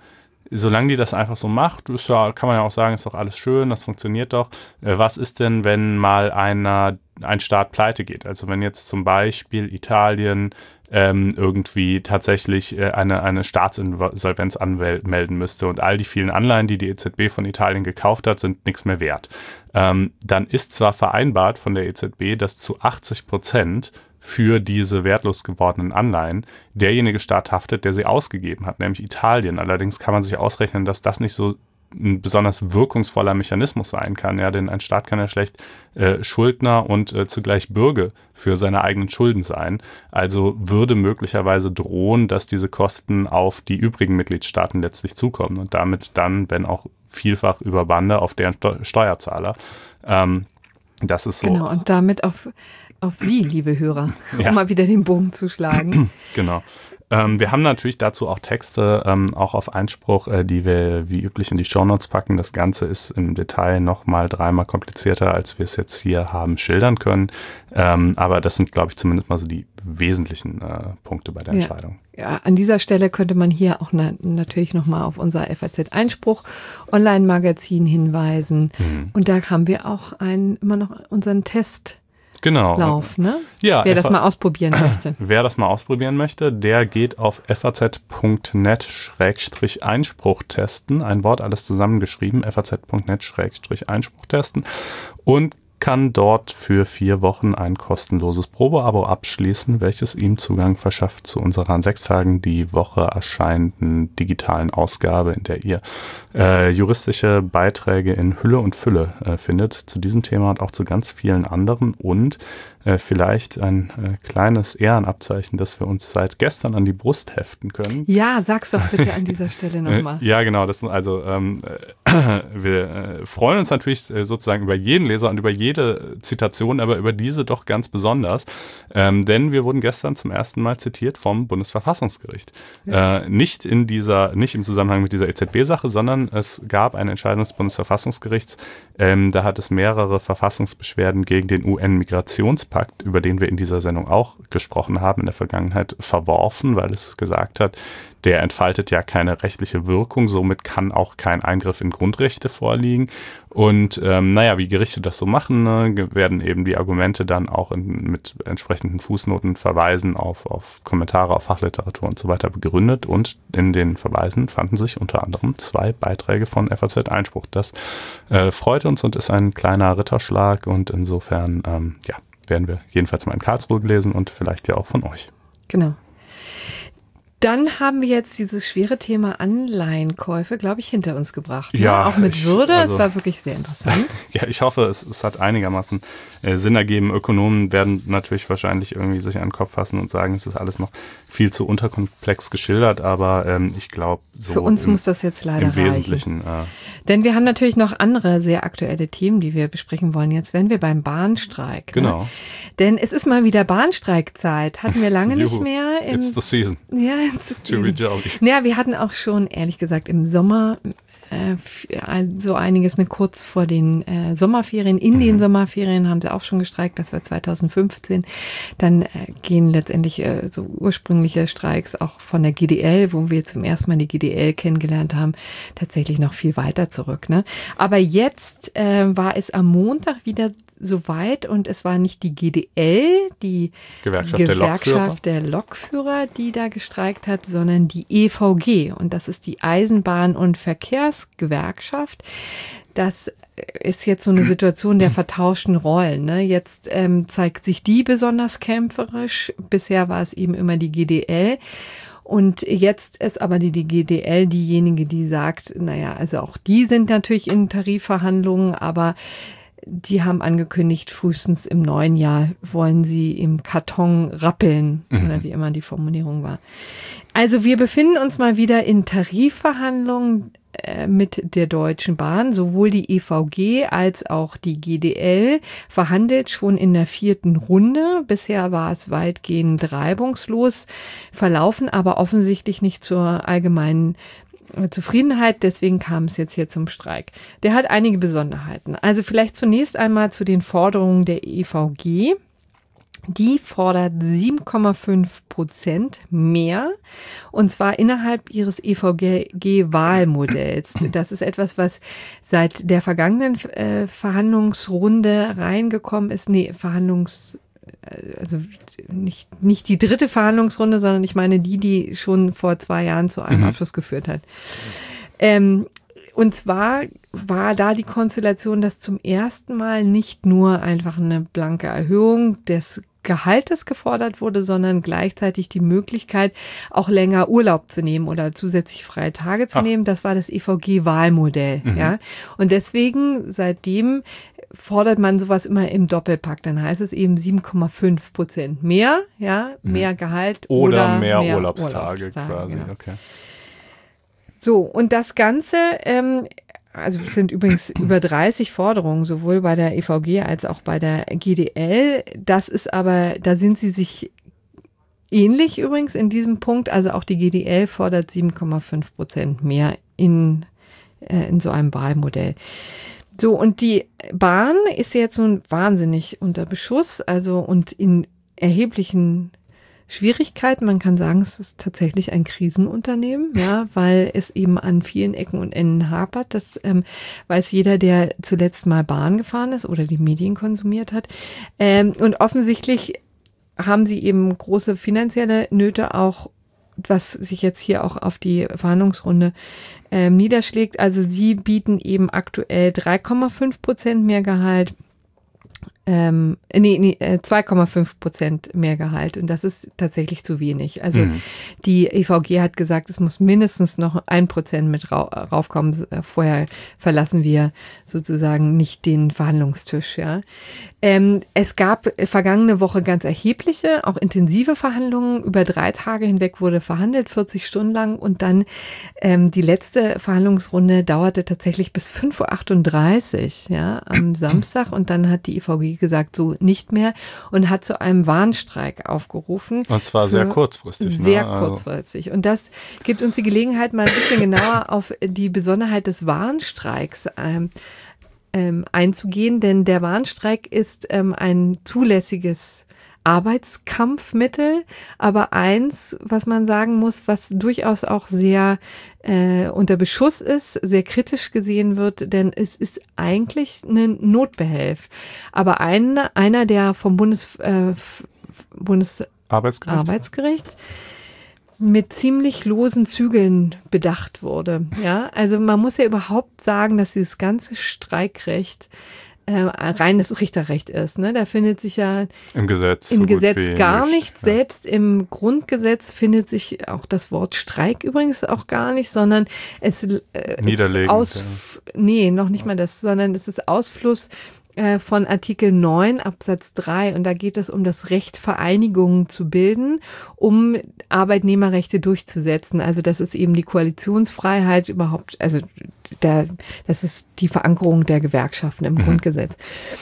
solange die das einfach so macht, ist ja, kann man ja auch sagen, ist doch alles schön, das funktioniert doch. Äh, was ist denn, wenn mal einer, ein Staat pleite geht? Also wenn jetzt zum Beispiel Italien ähm, irgendwie tatsächlich äh, eine, eine Staatsinsolvenz anmelden müsste und all die vielen Anleihen, die die E Z B von Italien gekauft hat, sind nichts mehr wert. Ähm, dann ist zwar vereinbart von der E Z B, dass zu achtzig Prozent für diese wertlos gewordenen Anleihen derjenige Staat haftet, der sie ausgegeben hat, nämlich Italien. Allerdings kann man sich ausrechnen, dass das nicht so ein besonders wirkungsvoller Mechanismus sein kann, ja, denn ein Staat kann ja schlecht äh, Schuldner und äh, zugleich Bürger für seine eigenen Schulden sein. Also würde möglicherweise drohen, dass diese Kosten auf die übrigen Mitgliedstaaten letztlich zukommen und damit dann, wenn auch vielfach über Bande, auf deren Steu- Steuerzahler. Ähm, das ist so. Genau, und damit auf Auf Sie, liebe Hörer, um ja. mal wieder den Bogen zu schlagen. Genau. Ähm, wir haben natürlich dazu auch Texte, ähm, auch auf Einspruch, äh, die wir wie üblich in die Shownotes packen. Das Ganze ist im Detail nochmal dreimal komplizierter, als wir es jetzt hier haben schildern können. Ähm, aber das sind, glaube ich, zumindest mal so die wesentlichen äh, Punkte bei der ja. Entscheidung. Ja, an dieser Stelle könnte man hier auch na- natürlich nochmal auf unser F A Z Einspruch Online-Magazin hinweisen. Mhm. Und da haben wir auch einen, immer noch unseren Test Genau. Lauf, ne? Ja, wer F A- das mal ausprobieren möchte. Wer das mal ausprobieren möchte, der geht auf faz punkt net Schrägstrich Einspruch testen. Ein Wort, alles zusammengeschrieben. faz punkt net Schrägstrich Einspruch testen. Und kann dort für vier Wochen ein kostenloses Probeabo abschließen, welches ihm Zugang verschafft zu unserer an sechs Tagen die Woche erscheinenden digitalen Ausgabe, in der ihr äh, juristische Beiträge in Hülle und Fülle äh, findet, zu diesem Thema und auch zu ganz vielen anderen und äh, vielleicht ein äh, kleines Ehrenabzeichen, das wir uns seit gestern an die Brust heften können. Ja, sag's doch bitte an dieser Stelle nochmal. Ja, genau. Das, also ähm, äh, wir äh, freuen uns natürlich äh, sozusagen über jeden Leser und über jede Zitation, aber über diese doch ganz besonders. Ähm, denn wir wurden gestern zum ersten Mal zitiert vom Bundesverfassungsgericht. Ja. Äh, nicht in dieser, nicht im Zusammenhang mit dieser E Z B-Sache, sondern es gab eine Entscheidung des Bundesverfassungsgerichts. Ähm, da hat es mehrere Verfassungsbeschwerden gegen den U N-Migrationspakt, über den wir in dieser Sendung auch gesprochen haben, in der Vergangenheit verworfen, weil es gesagt hat, der entfaltet ja keine rechtliche Wirkung, somit kann auch kein Eingriff in Grundrechte vorliegen. Und ähm, naja, wie Gerichte das so machen, ne, werden eben die Argumente dann auch in, mit entsprechenden Fußnoten verweisen auf, auf Kommentare, auf Fachliteratur und so weiter begründet. Und in den Verweisen fanden sich unter anderem zwei Beiträge von F A Z Einspruch. Das äh, freut uns und ist ein kleiner Ritterschlag und insofern ähm, ja, werden wir jedenfalls mal in Karlsruhe gelesen und vielleicht ja auch von euch. Genau. Dann haben wir jetzt dieses schwere Thema Anleihenkäufe, glaube ich, hinter uns gebracht. Ne? Ja, auch mit ich, Würde, also, es war wirklich sehr interessant. Ja, ich hoffe, es, es hat einigermaßen äh, Sinn ergeben. Ökonomen werden natürlich wahrscheinlich irgendwie sich an den Kopf fassen und sagen, es ist alles noch viel zu unterkomplex geschildert, aber ähm, ich glaube, so für uns im, muss das jetzt leider im Wesentlichen. reichen. Äh, Denn wir haben natürlich noch andere sehr aktuelle Themen, die wir besprechen wollen. Jetzt wären wir beim Bahnstreik. Genau. Ne? Denn es ist mal wieder Bahnstreikzeit. Hatten wir lange nicht mehr. Im, It's the season. Ja, it's the To be season. jolly. Ja, wir hatten auch schon, ehrlich gesagt, im Sommer äh, so einiges, ne, kurz vor den äh, Sommerferien. In mhm. den Sommerferien haben sie auch schon gestreikt, das war zwanzig fünfzehn. Dann äh, gehen letztendlich äh, so ursprüngliche Streiks auch von der G D L, wo wir zum ersten Mal die G D L kennengelernt haben, tatsächlich noch viel weiter zurück. Ne? Aber jetzt äh, war es am Montag wieder soweit und es war nicht die G D L, die Gewerkschaft, Gewerkschaft der, Lokführer. der Lokführer, die da gestreikt hat, sondern die E V G und das ist die Eisenbahn- und Verkehrsgewerkschaft. Das ist jetzt so eine Situation der vertauschten Rollen. Ne? Jetzt ähm, zeigt sich die besonders kämpferisch. Bisher war es eben immer die G D L. Und jetzt ist aber die, die G D L diejenige, die sagt, naja, also auch die sind natürlich in Tarifverhandlungen, aber die haben angekündigt, frühestens im neuen Jahr wollen sie im Karton rappeln, mhm. oder wie immer die Formulierung war. Also wir befinden uns mal wieder in Tarifverhandlungen äh, mit der Deutschen Bahn. Sowohl die E V G als auch die G D L verhandelt schon in der vierten Runde. Bisher war es weitgehend reibungslos verlaufen, aber offensichtlich nicht zur allgemeinen Zufriedenheit, deswegen kam es jetzt hier zum Streik. Der hat einige Besonderheiten. Also vielleicht zunächst einmal zu den Forderungen der E V G. Die fordert sieben Komma fünf Prozent mehr, und zwar innerhalb ihres E V G-Wahlmodells. Das ist etwas, was seit der vergangenen äh, Verhandlungsrunde reingekommen ist. Nee, Verhandlungs... also nicht, nicht die dritte Verhandlungsrunde, sondern ich meine die, die schon vor zwei Jahren zu einem mhm. Abschluss geführt hat. Ähm, und zwar war da die Konstellation, dass zum ersten Mal nicht nur einfach eine blanke Erhöhung des Gehaltes gefordert wurde, sondern gleichzeitig die Möglichkeit, auch länger Urlaub zu nehmen oder zusätzlich freie Tage zu Ach. nehmen. Das war das E V G-Wahlmodell. Mhm. Ja. Und deswegen seitdem fordert man sowas immer im Doppelpack. Dann heißt es eben sieben Komma fünf Prozent mehr, ja, mehr Gehalt oder, oder mehr, mehr Urlaubstage, Urlaubstage quasi. Ja. Okay. So, und das Ganze, ähm, also es sind übrigens über dreißig Forderungen, sowohl bei der E V G als auch bei der G D L. Das ist aber, da sind sie sich ähnlich übrigens in diesem Punkt. Also auch die G D L fordert sieben Komma fünf Prozent mehr in, äh, in so einem Wahlmodell. So, und die Bahn ist jetzt nun wahnsinnig unter Beschuss, also und in erheblichen Schwierigkeiten. Man kann sagen, es ist tatsächlich ein Krisenunternehmen, ja, weil es eben an vielen Ecken und Enden hapert. Das ähm, weiß jeder, der zuletzt mal Bahn gefahren ist oder die Medien konsumiert hat. Ähm, und offensichtlich haben sie eben große finanzielle Nöte auch, was sich jetzt hier auch auf die Verhandlungsrunde ähm, niederschlägt. Also sie bieten eben aktuell drei Komma fünf Prozent mehr Gehalt. Ähm, nee, nee, zwei Komma fünf Prozent mehr Gehalt. Und das ist tatsächlich zu wenig. Also mhm. die E V G hat gesagt, es muss mindestens noch ein Prozent mit ra- raufkommen. Vorher verlassen wir sozusagen nicht den Verhandlungstisch. Ja. Ähm, es gab vergangene Woche ganz erhebliche, auch intensive Verhandlungen. Über drei Tage hinweg wurde verhandelt, vierzig Stunden lang. Und dann ähm, die letzte Verhandlungsrunde dauerte tatsächlich bis fünf Uhr achtunddreißig, ja, am Samstag. Und dann hat die E V G gesagt, so nicht mehr, und hat zu einem Warnstreik aufgerufen. Und zwar sehr kurzfristig. Sehr ne? kurzfristig. Und das gibt uns die Gelegenheit, mal ein bisschen genauer auf die Besonderheit des Warnstreiks ähm, ähm, einzugehen, denn der Warnstreik ist ähm, ein zulässiges Arbeitskampfmittel, aber eins, was man sagen muss, was durchaus auch sehr äh, unter Beschuss ist, sehr kritisch gesehen wird, denn es ist eigentlich ein Notbehelf. Aber ein, einer, der vom Bundes, äh, Bundesarbeitsgericht Arbeitsgericht mit ziemlich losen Zügeln bedacht wurde. Ja, also man muss ja überhaupt sagen, dass dieses ganze Streikrecht Äh, reines Richterrecht ist. Ne? Da findet sich ja im Gesetz, im so Gesetz gar nicht. nichts. Ja. Selbst im Grundgesetz findet sich auch das Wort Streik übrigens auch gar nicht, sondern es äh, ist aus, ja. nee, noch nicht mal das, sondern es ist Ausfluss äh, von Artikel neun Absatz drei, und da geht es um das Recht, Vereinigungen zu bilden, um Arbeitnehmerrechte durchzusetzen. Also das ist eben die Koalitionsfreiheit überhaupt, also da, das ist die Verankerung der Gewerkschaften im mhm. Grundgesetz.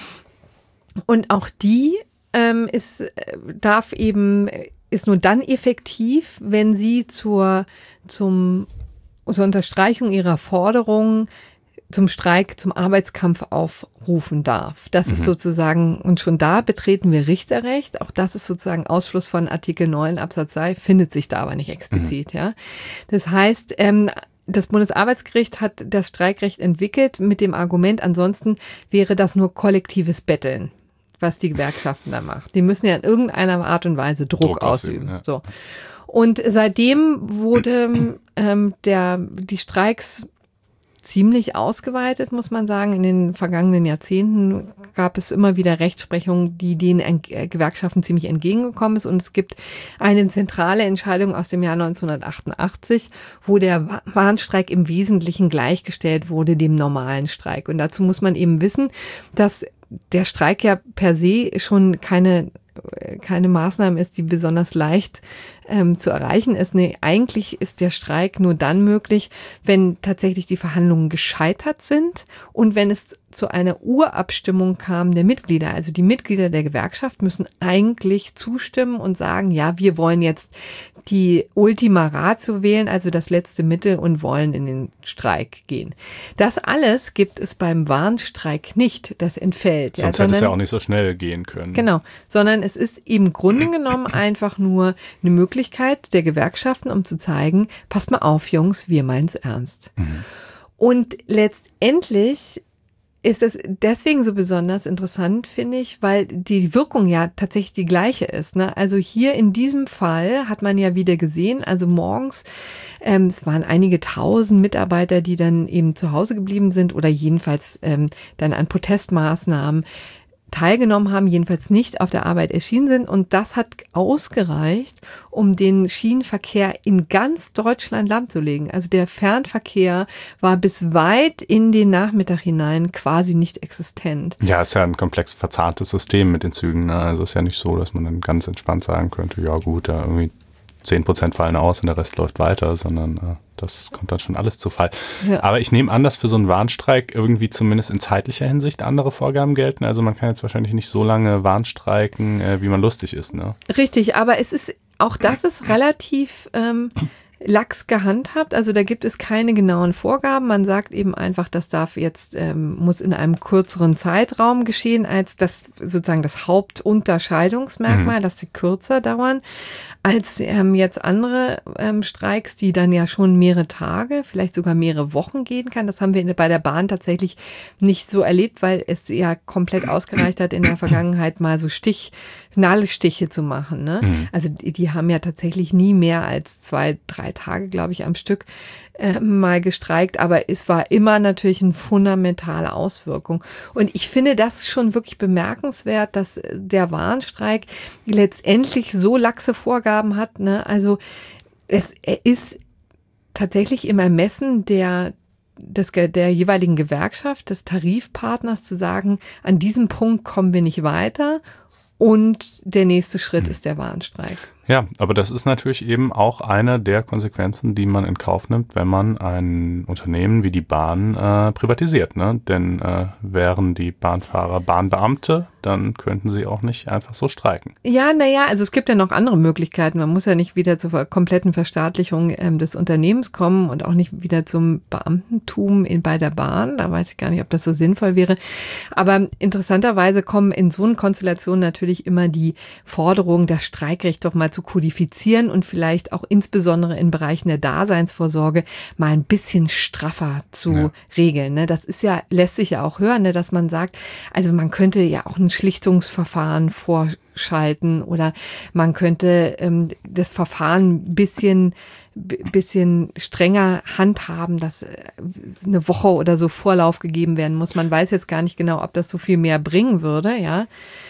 Und auch die ähm, ist, darf eben, ist nur dann effektiv, wenn sie zur, zum, zur Unterstreichung ihrer Forderungen zum Streik, zum Arbeitskampf aufrufen darf. Das mhm. ist sozusagen, und schon da betreten wir Richterrecht. Auch das ist sozusagen Ausschluss von Artikel neun Absatz zwei, findet sich da aber nicht explizit. Mhm. Ja. Das heißt, ähm, das Bundesarbeitsgericht hat das Streikrecht entwickelt mit dem Argument, ansonsten wäre das nur kollektives Betteln, was die Gewerkschaften da macht. Die müssen ja in irgendeiner Art und Weise Druck, Druck ausüben. ausüben ja. So. Und seitdem wurde ähm, der, die Streiks ziemlich ausgeweitet, muss man sagen. In den vergangenen Jahrzehnten gab es immer wieder Rechtsprechung, die den Gewerkschaften ziemlich entgegengekommen ist. Und es gibt eine zentrale Entscheidung aus dem Jahr neunzehnhundertachtundachtzig, wo der Warnstreik im Wesentlichen gleichgestellt wurde dem normalen Streik. Und dazu muss man eben wissen, dass der Streik ja per se schon keine keine Maßnahme ist, die besonders leicht ähm, zu erreichen ist. Nee, eigentlich ist der Streik nur dann möglich, wenn tatsächlich die Verhandlungen gescheitert sind und wenn es zu einer Urabstimmung kam der Mitglieder. Also die Mitglieder der Gewerkschaft müssen eigentlich zustimmen und sagen, ja, wir wollen jetzt die Ultima Ratio wählen, also das letzte Mittel, und wollen in den Streik gehen. Das alles gibt es beim Warnstreik nicht, das entfällt. Sonst ja, hätte sondern, es ja auch nicht so schnell gehen können. Genau, sondern es ist im Grunde genommen einfach nur eine Möglichkeit der Gewerkschaften, um zu zeigen, passt mal auf, Jungs, wir meinen's ernst. Mhm. Und letztendlich ist das deswegen so besonders interessant, finde ich, weil die Wirkung ja tatsächlich die gleiche ist. Ne? Also hier in diesem Fall hat man ja wieder gesehen, also morgens, ähm, es waren einige tausend Mitarbeiter, die dann eben zu Hause geblieben sind oder jedenfalls ähm, dann an Protestmaßnahmen teilgenommen haben, jedenfalls nicht auf der Arbeit erschienen sind. Und das hat ausgereicht, um den Schienenverkehr in ganz Deutschland lahmzulegen. Also der Fernverkehr war bis weit in den Nachmittag hinein quasi nicht existent. Ja, ist ja ein komplex verzahntes System mit den Zügen. Ne? Also ist ja nicht so, dass man dann ganz entspannt sagen könnte, ja gut, da irgendwie zehn Prozent fallen aus und der Rest läuft weiter, sondern äh, das kommt dann schon alles zu Fall. Ja. Aber ich nehme an, dass für so einen Warnstreik irgendwie zumindest in zeitlicher Hinsicht andere Vorgaben gelten. Also man kann jetzt wahrscheinlich nicht so lange Warnstreiken, äh, wie man lustig ist. Ne? Richtig, aber es ist, auch das ist relativ ähm, lax gehandhabt. Also da gibt es keine genauen Vorgaben. Man sagt eben einfach, das darf jetzt, ähm, muss in einem kürzeren Zeitraum geschehen, als das sozusagen das Hauptunterscheidungsmerkmal, mhm. dass sie kürzer dauern, als ähm, jetzt andere ähm, Streiks, die dann ja schon mehrere Tage, vielleicht sogar mehrere Wochen gehen kann. Das haben wir bei der Bahn tatsächlich nicht so erlebt, weil es ja komplett ausgereicht hat, in der Vergangenheit mal so Stich, Nadelstiche zu machen. Ne? Mhm. Also die, die haben ja tatsächlich nie mehr als zwei, drei Tage, glaube ich, am Stück äh, mal gestreikt. Aber es war immer natürlich eine fundamentale Auswirkung. Und ich finde das schon wirklich bemerkenswert, dass der Warnstreik letztendlich so laxe Vorgaben hat. Ne? Also es ist tatsächlich im Ermessen der des, der jeweiligen Gewerkschaft, des Tarifpartners zu sagen, an diesem Punkt kommen wir nicht weiter. Und der nächste Schritt ist der Warnstreik. Ja, aber das ist natürlich eben auch eine der Konsequenzen, die man in Kauf nimmt, wenn man ein Unternehmen wie die Bahn äh, privatisiert. Ne? Denn äh, wären die Bahnfahrer Bahnbeamte, dann könnten sie auch nicht einfach so streiken. Ja, naja, also es gibt ja noch andere Möglichkeiten. Man muss ja nicht wieder zur kompletten Verstaatlichung ähm, des Unternehmens kommen und auch nicht wieder zum Beamtentum in, bei der Bahn. Da weiß ich gar nicht, ob das so sinnvoll wäre. Aber interessanterweise kommen in so einer Konstellation natürlich immer die Forderungen, das Streikrecht doch mal zu kodifizieren und vielleicht auch insbesondere in Bereichen der Daseinsvorsorge mal ein bisschen straffer zu ja. regeln. Ne? Das ist ja, lässt sich ja auch hören, ne, dass man sagt, also man könnte ja auch ein Schlichtungsverfahren vorschalten oder man könnte ähm, das Verfahren ein bisschen bisschen strenger handhaben, dass eine Woche oder so Vorlauf gegeben werden muss. Man weiß jetzt gar nicht genau, ob das so viel mehr bringen würde, ja.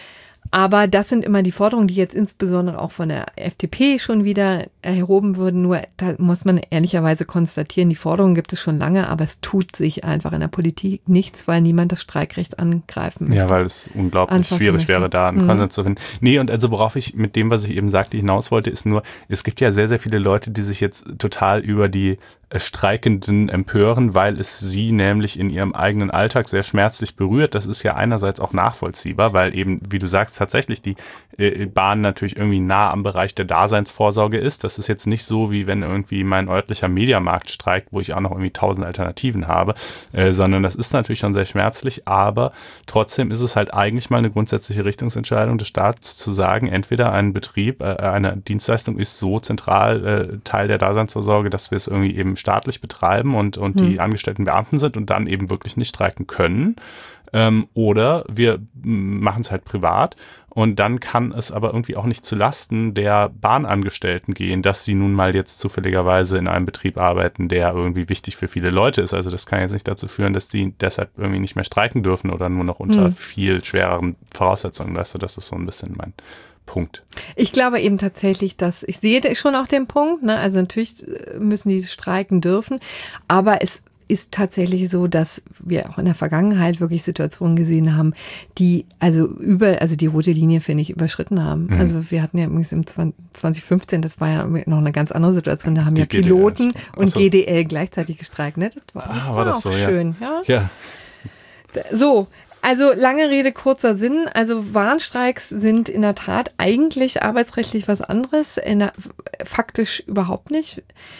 Aber das sind immer die Forderungen, die jetzt insbesondere auch von der F D P schon wieder erhoben würden. Nur da muss man ehrlicherweise konstatieren, die Forderungen gibt es schon lange, aber es tut sich einfach in der Politik nichts, weil niemand das Streikrecht angreifen möchte. Ja, weil es unglaublich schwierig möchte. wäre, da einen mhm. Konsens zu finden. Nee, und also worauf ich mit dem, was ich eben sagte, hinaus wollte, ist nur, es gibt ja sehr, sehr viele Leute, die sich jetzt total über die Streikenden empören, weil es sie nämlich in ihrem eigenen Alltag sehr schmerzlich berührt. Das ist ja einerseits auch nachvollziehbar, weil eben, wie du sagst, tatsächlich die äh, Bahn natürlich irgendwie nah am Bereich der Daseinsvorsorge ist. Das ist jetzt nicht so, wie wenn irgendwie mein örtlicher Mediamarkt streikt, wo ich auch noch irgendwie tausend Alternativen habe, äh, sondern das ist natürlich schon sehr schmerzlich, aber trotzdem ist es halt eigentlich mal eine grundsätzliche Richtungsentscheidung des Staates zu sagen, entweder ein Betrieb, äh, eine Dienstleistung ist so zentral äh, Teil der Daseinsvorsorge, dass wir es irgendwie eben staatlich betreiben und, und hm. die angestellten Beamten sind und dann eben wirklich nicht streiken können. Ähm, oder wir machen es halt privat und dann kann es aber irgendwie auch nicht zu Lasten der Bahnangestellten gehen, dass sie nun mal jetzt zufälligerweise in einem Betrieb arbeiten, der irgendwie wichtig für viele Leute ist. Also das kann jetzt nicht dazu führen, dass die deshalb irgendwie nicht mehr streiken dürfen oder nur noch unter hm. viel schwereren Voraussetzungen. Weißt du, das ist so ein bisschen mein Punkt. Ich glaube eben tatsächlich, dass ich sehe schon auch den Punkt, ne? Also natürlich müssen die streiken dürfen, aber es ist tatsächlich so, dass wir auch in der Vergangenheit wirklich Situationen gesehen haben, die also über, also die rote Linie, finde ich, überschritten haben. Mhm. Also wir hatten ja übrigens im zwanzig fünfzehn, das war ja noch eine ganz andere Situation, da haben die ja Piloten G D L, und G D L gleichzeitig gestreikt, ne? Das war, das ah, war, war das auch so, schön, ja. ja. So, also lange Rede, kurzer Sinn. Also Warnstreiks sind in der Tat eigentlich arbeitsrechtlich was anderes, in der, faktisch überhaupt nicht.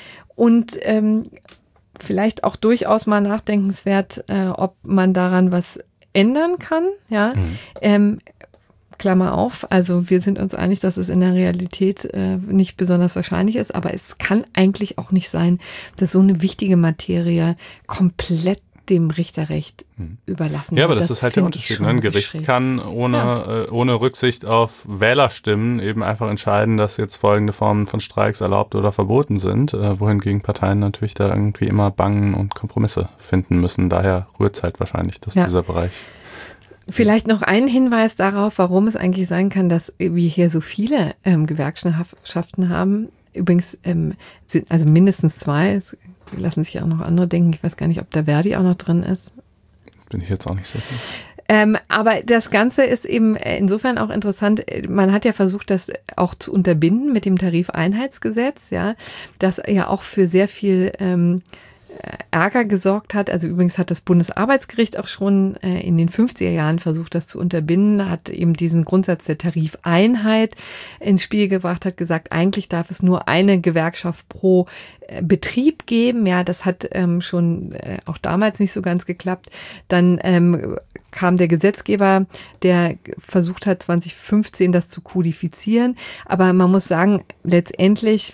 Und ähm, vielleicht auch durchaus mal nachdenkenswert, äh, ob man daran was ändern kann. Ja, mhm. ähm, Klammer auf, also wir sind uns einig, dass es in der Realität äh, nicht besonders wahrscheinlich ist, aber es kann eigentlich auch nicht sein, dass so eine wichtige Materie komplett dem Richterrecht hm. überlassen Ja, aber wird. das, das ist halt der Unterschied. Ne? Ein Gericht schräg. kann ohne, ja. äh, ohne Rücksicht auf Wählerstimmen eben einfach entscheiden, dass jetzt folgende Formen von Streiks erlaubt oder verboten sind, äh, wohingegen Parteien natürlich da irgendwie immer bangen und Kompromisse finden müssen. Daher rührt es halt wahrscheinlich, dass ja. dieser Bereich... Vielleicht noch ein Hinweis darauf, warum es eigentlich sein kann, dass wir hier so viele ähm, Gewerkschaften haben. Übrigens ähm, sind also mindestens zwei. Es lassen sich auch noch andere denken. Ich weiß gar nicht, ob der Verdi auch noch drin ist. Bin ich jetzt auch nicht sicher. Ähm, aber das Ganze ist eben insofern auch interessant. Man hat ja versucht, das auch zu unterbinden mit dem Tarifeinheitsgesetz, ja, das ja auch für sehr viel ähm, Ärger gesorgt hat. Also übrigens hat das Bundesarbeitsgericht auch schon äh, in den fünfziger Jahren versucht, das zu unterbinden, hat eben diesen Grundsatz der Tarifeinheit ins Spiel gebracht, hat gesagt, eigentlich darf es nur eine Gewerkschaft pro äh, Betrieb geben. Ja, das hat ähm, schon äh, auch damals nicht so ganz geklappt. Dann ähm, kam der Gesetzgeber, der versucht hat, zwanzig fünfzehn das zu kodifizieren. Aber man muss sagen, letztendlich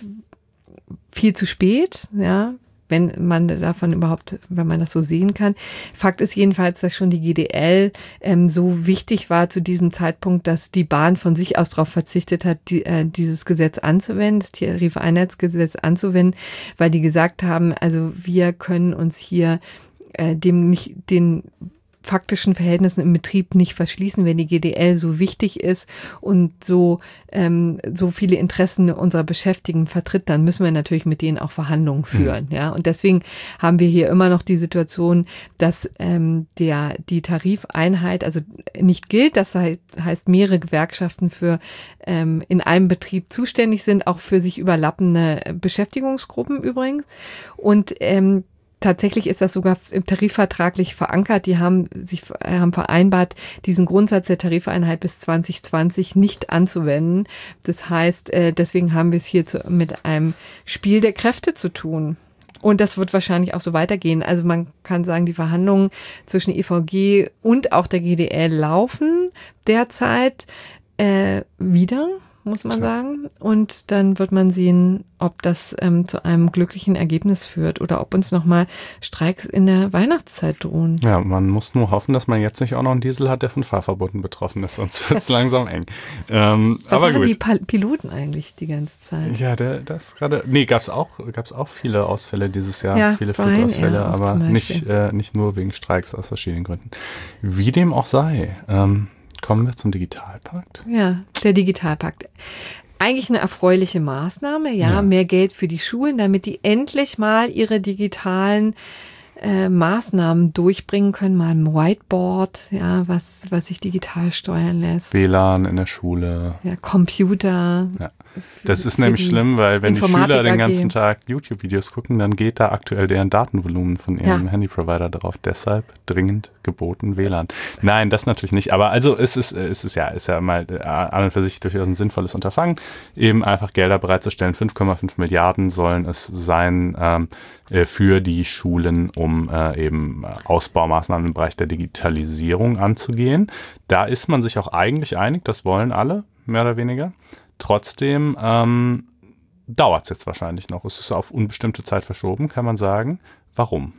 viel zu spät, ja, wenn man davon überhaupt, wenn man das so sehen kann. Fakt ist jedenfalls, dass schon die G D L ähm, so wichtig war zu diesem Zeitpunkt, dass die Bahn von sich aus darauf verzichtet hat, die, äh, dieses Gesetz anzuwenden, das Tarifeinheitsgesetz anzuwenden, weil die gesagt haben, also wir können uns hier äh, dem nicht, den faktischen Verhältnissen im Betrieb nicht verschließen, wenn die G D L so wichtig ist und so ähm, so viele Interessen unserer Beschäftigten vertritt, dann müssen wir natürlich mit denen auch Verhandlungen führen. Mhm. Ja, und deswegen haben wir hier immer noch die Situation, dass ähm, der die Tarifeinheit also nicht gilt. Das heißt, heißt mehrere Gewerkschaften für ähm, in einem Betrieb zuständig sind, auch für sich überlappende Beschäftigungsgruppen übrigens. Und ähm, Tatsächlich ist das sogar tarifvertraglich verankert. Die haben sich haben vereinbart, diesen Grundsatz der Tarifeinheit bis zwanzig zwanzig nicht anzuwenden. Das heißt, deswegen haben wir es hier zu, mit einem Spiel der Kräfte zu tun. Und das wird wahrscheinlich auch so weitergehen. Also man kann sagen, die Verhandlungen zwischen E V G und auch der G D L laufen derzeit äh, wieder, muss man sagen. Und dann wird man sehen, ob das ähm, zu einem glücklichen Ergebnis führt oder ob uns nochmal Streiks in der Weihnachtszeit drohen. Ja, man muss nur hoffen, dass man jetzt nicht auch noch einen Diesel hat, der von Fahrverboten betroffen ist, sonst wird es langsam eng. Ähm, Was aber machen gut. die Pal- Piloten eigentlich die ganze Zeit? Ja, der, das gerade, nee, gab's auch, gab's auch viele Ausfälle dieses Jahr, ja, viele Flugausfälle, aber zum nicht, äh, nicht nur wegen Streiks aus verschiedenen Gründen. Wie dem auch sei, ähm, kommen wir zum Digitalpakt? Ja, der Digitalpakt. Eigentlich eine erfreuliche Maßnahme, ja, ja, mehr Geld für die Schulen, damit die endlich mal ihre digitalen äh, Maßnahmen durchbringen können, mal ein Whiteboard, ja, was, was sich digital steuern lässt. W L A N in der Schule. Ja, Computer. Ja. Das ist nämlich schlimm, weil wenn die Schüler den ganzen Tag YouTube-Videos gucken, dann geht da aktuell deren Datenvolumen von ihrem ja. Handyprovider drauf. Deshalb dringend geboten W L A N. Nein, das natürlich nicht. Aber also es ist, es ist ja, ist ja mal an und für sich durchaus ein sinnvolles Unterfangen, eben einfach Gelder bereitzustellen. fünf Komma fünf Milliarden sollen es sein ähm, für die Schulen, um äh, eben Ausbaumaßnahmen im Bereich der Digitalisierung anzugehen. Da ist man sich auch eigentlich einig, das wollen alle, mehr oder weniger. Trotzdem ähm, dauert es jetzt wahrscheinlich noch. Es ist auf unbestimmte Zeit verschoben, kann man sagen. Warum?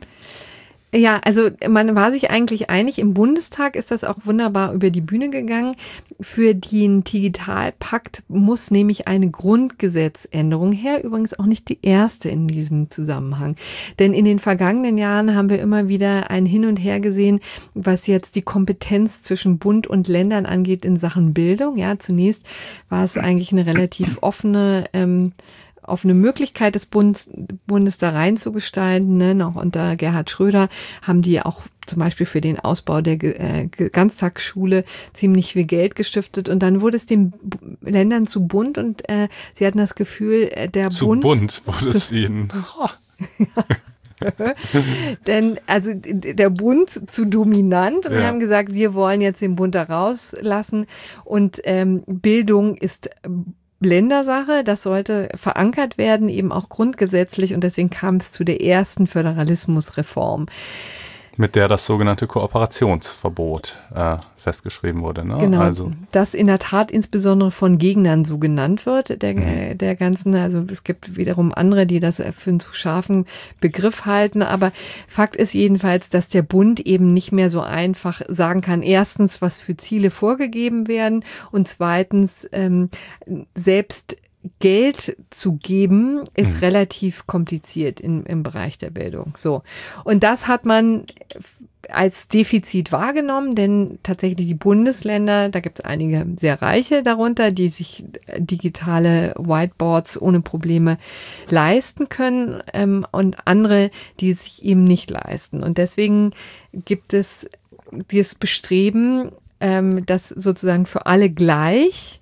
Ja, also man war sich eigentlich einig, im Bundestag ist das auch wunderbar über die Bühne gegangen. Für den Digitalpakt muss nämlich eine Grundgesetzänderung her, übrigens auch nicht die erste in diesem Zusammenhang. Denn in den vergangenen Jahren haben wir immer wieder ein Hin und Her gesehen, was jetzt die Kompetenz zwischen Bund und Ländern angeht in Sachen Bildung. Ja, zunächst war es eigentlich eine relativ offene ähm, auf eine Möglichkeit des Bundes, Bundes da reinzugestalten. Ne? Noch unter Gerhard Schröder haben die auch zum Beispiel für den Ausbau der äh, Ganztagsschule ziemlich viel Geld gestiftet. Und dann wurde es den B- Ländern zu bunt und äh, sie hatten das Gefühl, äh, der zu Bund... Zu bunt wurde es ihnen. Ja. Denn also der Bund zu dominant. Und ja. wir haben gesagt, wir wollen jetzt den Bund da rauslassen. Und ähm, Bildung ist Ländersache. Das sollte verankert werden, eben auch grundgesetzlich. Und deswegen kam es zu der ersten Föderalismusreform. Mit der das sogenannte Kooperationsverbot äh, festgeschrieben wurde. Ne? Genau, also. das in der Tat insbesondere von Gegnern so genannt wird, der, mhm. der ganzen, also es gibt wiederum andere, die das für einen zu scharfen Begriff halten, aber Fakt ist jedenfalls, dass der Bund eben nicht mehr so einfach sagen kann, erstens, was für Ziele vorgegeben werden und zweitens ähm, selbst Geld zu geben, ist mhm. relativ kompliziert im, im Bereich der Bildung. So. Und das hat man als Defizit wahrgenommen, denn tatsächlich die Bundesländer, da gibt es einige sehr reiche darunter, die sich digitale Whiteboards ohne Probleme leisten können ähm, und andere, die es sich eben nicht leisten. Und deswegen gibt es dieses Bestreben, ähm, das sozusagen für alle gleich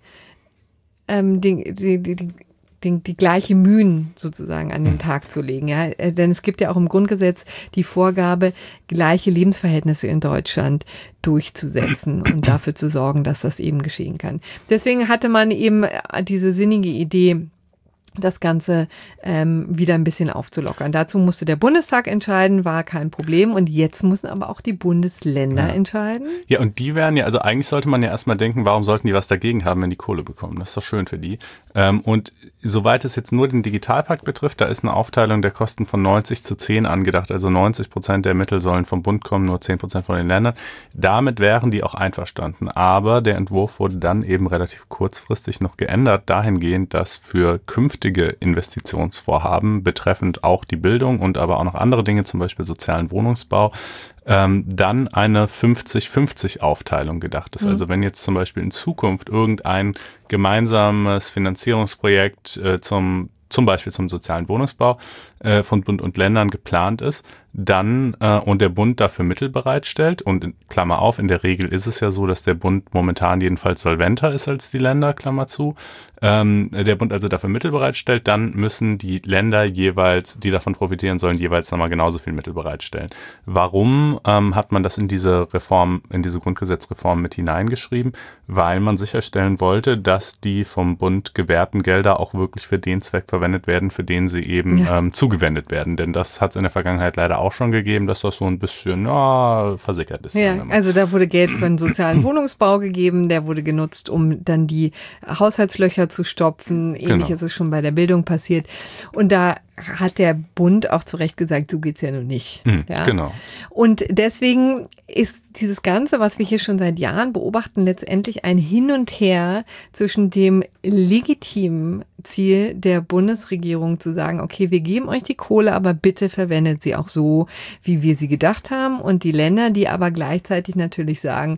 Ähm, die, die, die, die, die gleiche Mühen sozusagen an den Tag zu legen. Ja? Denn es gibt ja auch im Grundgesetz die Vorgabe, gleiche Lebensverhältnisse in Deutschland durchzusetzen und dafür zu sorgen, dass das eben geschehen kann. Deswegen hatte man eben diese sinnige Idee, das Ganze ähm, wieder ein bisschen aufzulockern. Dazu musste der Bundestag entscheiden, war kein Problem. Und jetzt müssen aber auch die Bundesländer ja. entscheiden. Ja, und die werden ja, also eigentlich sollte man ja erstmal denken, warum sollten die was dagegen haben, wenn die Kohle bekommen? Das ist doch schön für die. Ähm, und soweit es jetzt nur den Digitalpakt betrifft, da ist eine Aufteilung der Kosten von neunzig zu zehn angedacht. Also neunzig Prozent der Mittel sollen vom Bund kommen, nur zehn Prozent von den Ländern. Damit wären die auch einverstanden. Aber der Entwurf wurde dann eben relativ kurzfristig noch geändert, dahingehend, dass für künftige Investitionsvorhaben betreffend auch die Bildung und aber auch noch andere Dinge, zum Beispiel sozialen Wohnungsbau, ähm, dann eine fünfzig fünfzig Aufteilung gedacht ist. Mhm. Also wenn jetzt zum Beispiel in Zukunft irgendein gemeinsames Finanzierungsprojekt äh, zum zum Beispiel zum sozialen Wohnungsbau äh, von Bund und Ländern geplant ist, dann äh, und der Bund dafür Mittel bereitstellt und in, Klammer auf, in der Regel ist es ja so, dass der Bund momentan jedenfalls solventer ist als die Länder, Klammer zu, ähm, der Bund also dafür Mittel bereitstellt, dann müssen die Länder jeweils, die davon profitieren sollen, jeweils nochmal genauso viel Mittel bereitstellen. Warum ähm, hat man das in diese Reform, in diese Grundgesetzreform mit hineingeschrieben? Weil man sicherstellen wollte, dass die vom Bund gewährten Gelder auch wirklich für den Zweck verwendet werden, für den sie eben ja. ähm, zugewendet werden. Denn das hat es in der Vergangenheit leider auch schon gegeben, dass das so ein bisschen ja, versickert ist. Ja, also da wurde Geld für einen sozialen Wohnungsbau gegeben, der wurde genutzt, um dann die Haushaltslöcher zu stopfen. Ähnlich genau. ist es schon bei der Bildung passiert. Und da hat der Bund auch zu Recht gesagt, so geht's ja nun nicht. Mhm, ja. Genau. Und deswegen ist dieses Ganze, was wir hier schon seit Jahren beobachten, letztendlich ein Hin und Her zwischen dem legitimen Ziel der Bundesregierung zu sagen, okay, wir geben euch die Kohle, aber bitte verwendet sie auch so, wie wir sie gedacht haben. Und die Länder, die aber gleichzeitig natürlich sagen,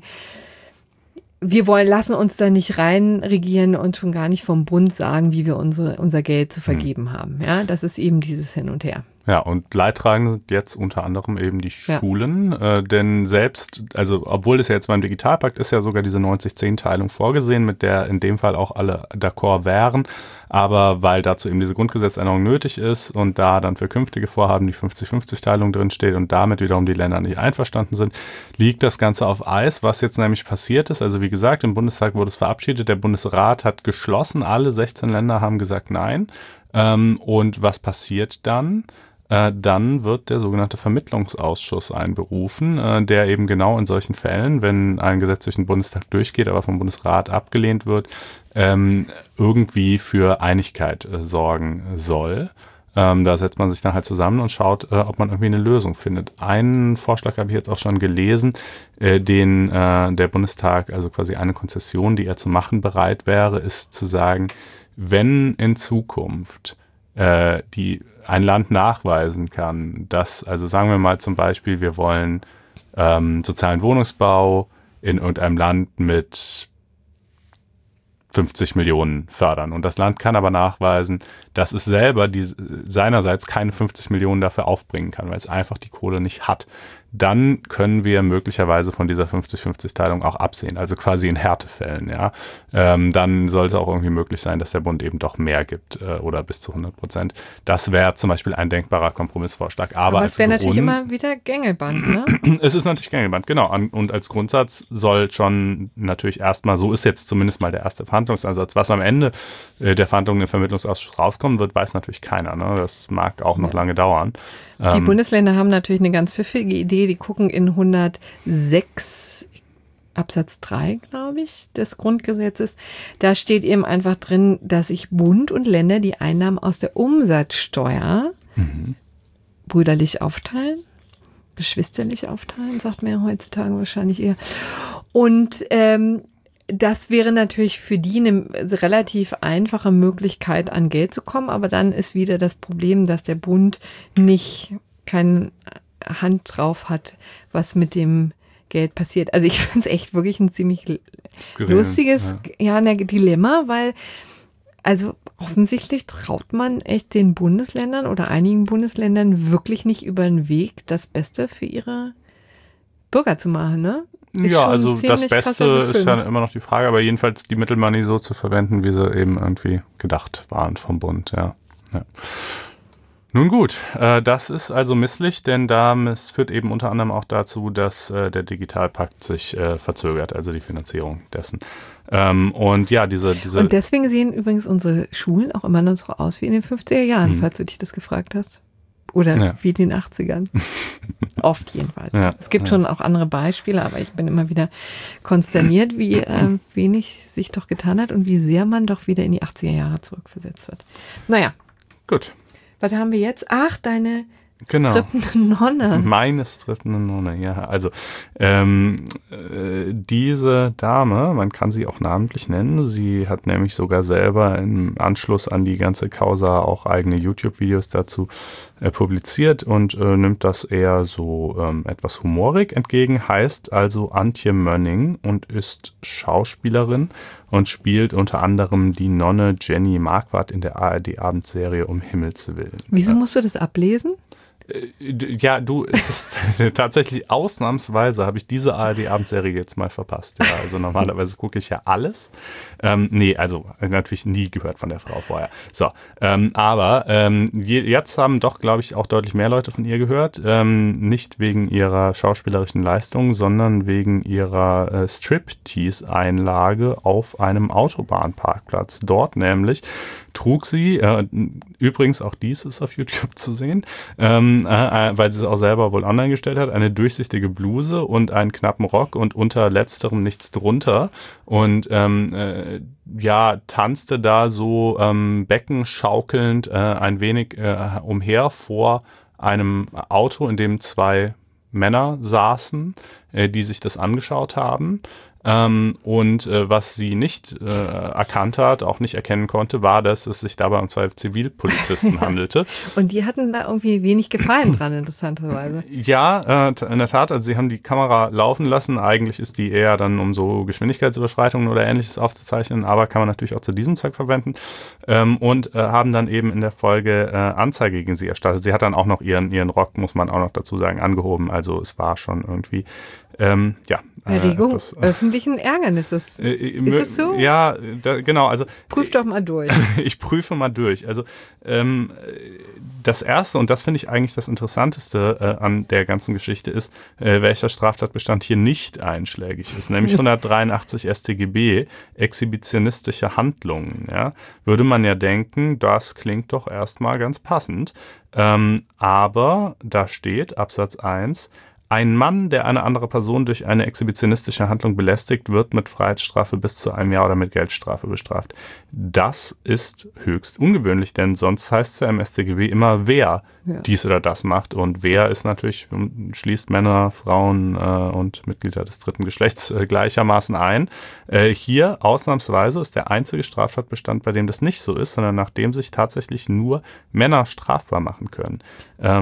wir wollen, lassen uns da nicht reinregieren und schon gar nicht vom Bund sagen, wie wir unsere, unser Geld zu vergeben hm. haben. Ja, das ist eben dieses Hin und Her. Ja, und leidtragend sind jetzt unter anderem eben die Schulen, ja. äh, denn selbst, also obwohl es ja jetzt beim Digitalpakt ist ja sogar diese neunzig zehn Teilung vorgesehen, mit der in dem Fall auch alle d'accord wären, aber weil dazu eben diese Grundgesetzänderung nötig ist und da dann für künftige Vorhaben die fünfzig fünfzig Teilung drin steht und damit wiederum die Länder nicht einverstanden sind, liegt das Ganze auf Eis, was jetzt nämlich passiert ist. Also wie gesagt, im Bundestag wurde es verabschiedet, der Bundesrat hat geschlossen, alle sechzehn Länder haben gesagt nein. Ähm, und was passiert dann? Äh, dann wird der sogenannte Vermittlungsausschuss einberufen, äh, der eben genau in solchen Fällen, wenn ein Gesetz durch den Bundestag durchgeht, aber vom Bundesrat abgelehnt wird, ähm, irgendwie für Einigkeit äh, sorgen soll. Ähm, da setzt man sich dann halt zusammen und schaut, äh, ob man irgendwie eine Lösung findet. Einen Vorschlag habe ich jetzt auch schon gelesen, äh, den äh, der Bundestag, also quasi eine Konzession, die er zu machen bereit wäre, ist zu sagen, wenn in Zukunft äh, die ein Land nachweisen kann, dass, also sagen wir mal zum Beispiel, wir wollen ähm, sozialen Wohnungsbau in irgendeinem Land mit fünfzig Millionen fördern. Und das Land kann aber nachweisen, dass es selber die, seinerseits keine fünfzig Millionen dafür aufbringen kann, weil es einfach die Kohle nicht hat. dann können wir möglicherweise von dieser fünfzig-fünfzig-Teilung auch absehen, also quasi in Härtefällen, ja. Ähm, dann soll es auch irgendwie möglich sein, dass der Bund eben doch mehr gibt äh, oder bis zu hundert Prozent. Das wäre zum Beispiel ein denkbarer Kompromissvorschlag. Aber, Aber es wäre natürlich immer wieder Gängelband, ne? Es ist natürlich Gängelband, genau. Und als Grundsatz soll schon natürlich erstmal, so ist jetzt zumindest mal der erste Verhandlungsansatz, was am Ende äh, der Verhandlungen im Vermittlungsausschuss rauskommen wird, weiß natürlich keiner, ne? Das mag auch noch ja. lange dauern. Die ähm, Bundesländer haben natürlich eine ganz pfiffige Idee, die gucken in hundertsechs Absatz drei, glaube ich, des Grundgesetzes. Da steht eben einfach drin, dass sich Bund und Länder die Einnahmen aus der Umsatzsteuer mhm. brüderlich aufteilen, geschwisterlich aufteilen, sagt man ja heutzutage wahrscheinlich eher. Und ähm, das wäre natürlich für die eine relativ einfache Möglichkeit, an Geld zu kommen. Aber dann ist wieder das Problem, dass der Bund nicht keine Hand drauf hat, was mit dem Geld passiert. Also ich finde es echt wirklich ein ziemlich lustiges ja. Ja, ein Dilemma, weil also offensichtlich traut man echt den Bundesländern oder einigen Bundesländern wirklich nicht über den Weg, das Beste für ihre Bürger zu machen, ne? Ist ja, also das Beste ist ja immer noch die Frage, aber jedenfalls die Mittelmoney so zu verwenden, wie sie eben irgendwie gedacht waren vom Bund, ja. ja. Nun gut, äh, das ist also misslich, denn das führt eben unter anderem auch dazu, dass äh, der Digitalpakt sich äh, verzögert, also die Finanzierung dessen. Ähm, und ja, diese, diese. Und deswegen sehen übrigens unsere Schulen auch immer noch so aus wie in den fünfziger Jahren, hm. falls du dich das gefragt hast. Oder ja. wie in den achtzigern. Oft jedenfalls. Ja, es gibt ja. schon auch andere Beispiele, aber ich bin immer wieder konsterniert, wie äh, wenig sich doch getan hat und wie sehr man doch wieder in die achtziger Jahre zurückversetzt wird. Naja. Gut. Was haben wir jetzt? Ach, deine genau. strippende Nonne. Meine strippende Nonne, ja. Also ähm, äh, diese Dame, man kann sie auch namentlich nennen, sie hat nämlich sogar selber im Anschluss an die ganze Causa auch eigene YouTube-Videos dazu äh, publiziert und äh, nimmt das eher so ähm, etwas humorig entgegen, heißt also Antje Mönning und ist Schauspielerin und spielt unter anderem die Nonne Jenny Marquardt in der A R D-Abendserie Um Himmels Willen. Wieso musst du das ablesen? Ja, du, es ist tatsächlich ausnahmsweise habe ich diese A R D-Abendserie jetzt mal verpasst. Ja, also normalerweise gucke ich ja alles. Ähm, nee, also natürlich nie gehört von der Frau vorher. So, ähm, aber ähm, je, jetzt haben doch, glaube ich, auch deutlich mehr Leute von ihr gehört. Ähm, nicht wegen ihrer schauspielerischen Leistung, sondern wegen ihrer äh, Striptease-Einlage auf einem Autobahnparkplatz. Dort nämlich trug sie, äh, übrigens auch dies ist auf YouTube zu sehen, ähm, äh, weil sie es auch selber wohl online gestellt hat, eine durchsichtige Bluse und einen knappen Rock und unter letzterem nichts drunter und ähm, äh, ja, tanzte da so ähm, beckenschaukelnd äh, ein wenig äh, umher vor einem Auto, in dem zwei Männer saßen, äh, die sich das angeschaut haben. Ähm, und äh, was sie nicht äh, erkannt hat, auch nicht erkennen konnte, war, dass es sich dabei um zwei Zivilpolizisten handelte. Und die hatten da irgendwie wenig Gefallen dran, interessanterweise. Ja, äh, in der Tat. Also sie haben die Kamera laufen lassen. Eigentlich ist die eher dann, um so Geschwindigkeitsüberschreitungen oder Ähnliches aufzuzeichnen, aber kann man natürlich auch zu diesem Zweck verwenden. Ähm, und äh, haben dann eben in der Folge äh, Anzeige gegen sie erstattet. Sie hat dann auch noch ihren, ihren Rock, muss man auch noch dazu sagen, angehoben. Also es war schon irgendwie Ähm, ja. Erregung äh, etwas, öffentlichen Ärgernisses. Äh, ist es so? Ja, da, genau. Also prüf doch mal durch. Ich prüfe mal durch. Also ähm, das Erste, und das finde ich eigentlich das Interessanteste äh, an der ganzen Geschichte ist, äh, welcher Straftatbestand hier nicht einschlägig ist, nämlich hundertdreiundachtzig S t G B, exhibitionistische Handlungen. Ja? Würde man ja denken, das klingt doch erstmal ganz passend. Ähm, aber da steht, Absatz eins, ein Mann, der eine andere Person durch eine exhibitionistische Handlung belästigt, wird mit Freiheitsstrafe bis zu einem Jahr oder mit Geldstrafe bestraft. Das ist höchst ungewöhnlich, denn sonst heißt es ja im S t G B immer, wer ja. dies oder das macht. Und wer ist natürlich, schließt Männer, Frauen äh, und Mitglieder des dritten Geschlechts äh, gleichermaßen ein. Äh, hier ausnahmsweise ist der einzige Straftatbestand, bei dem das nicht so ist, sondern nachdem sich tatsächlich nur Männer strafbar machen können. Ähm,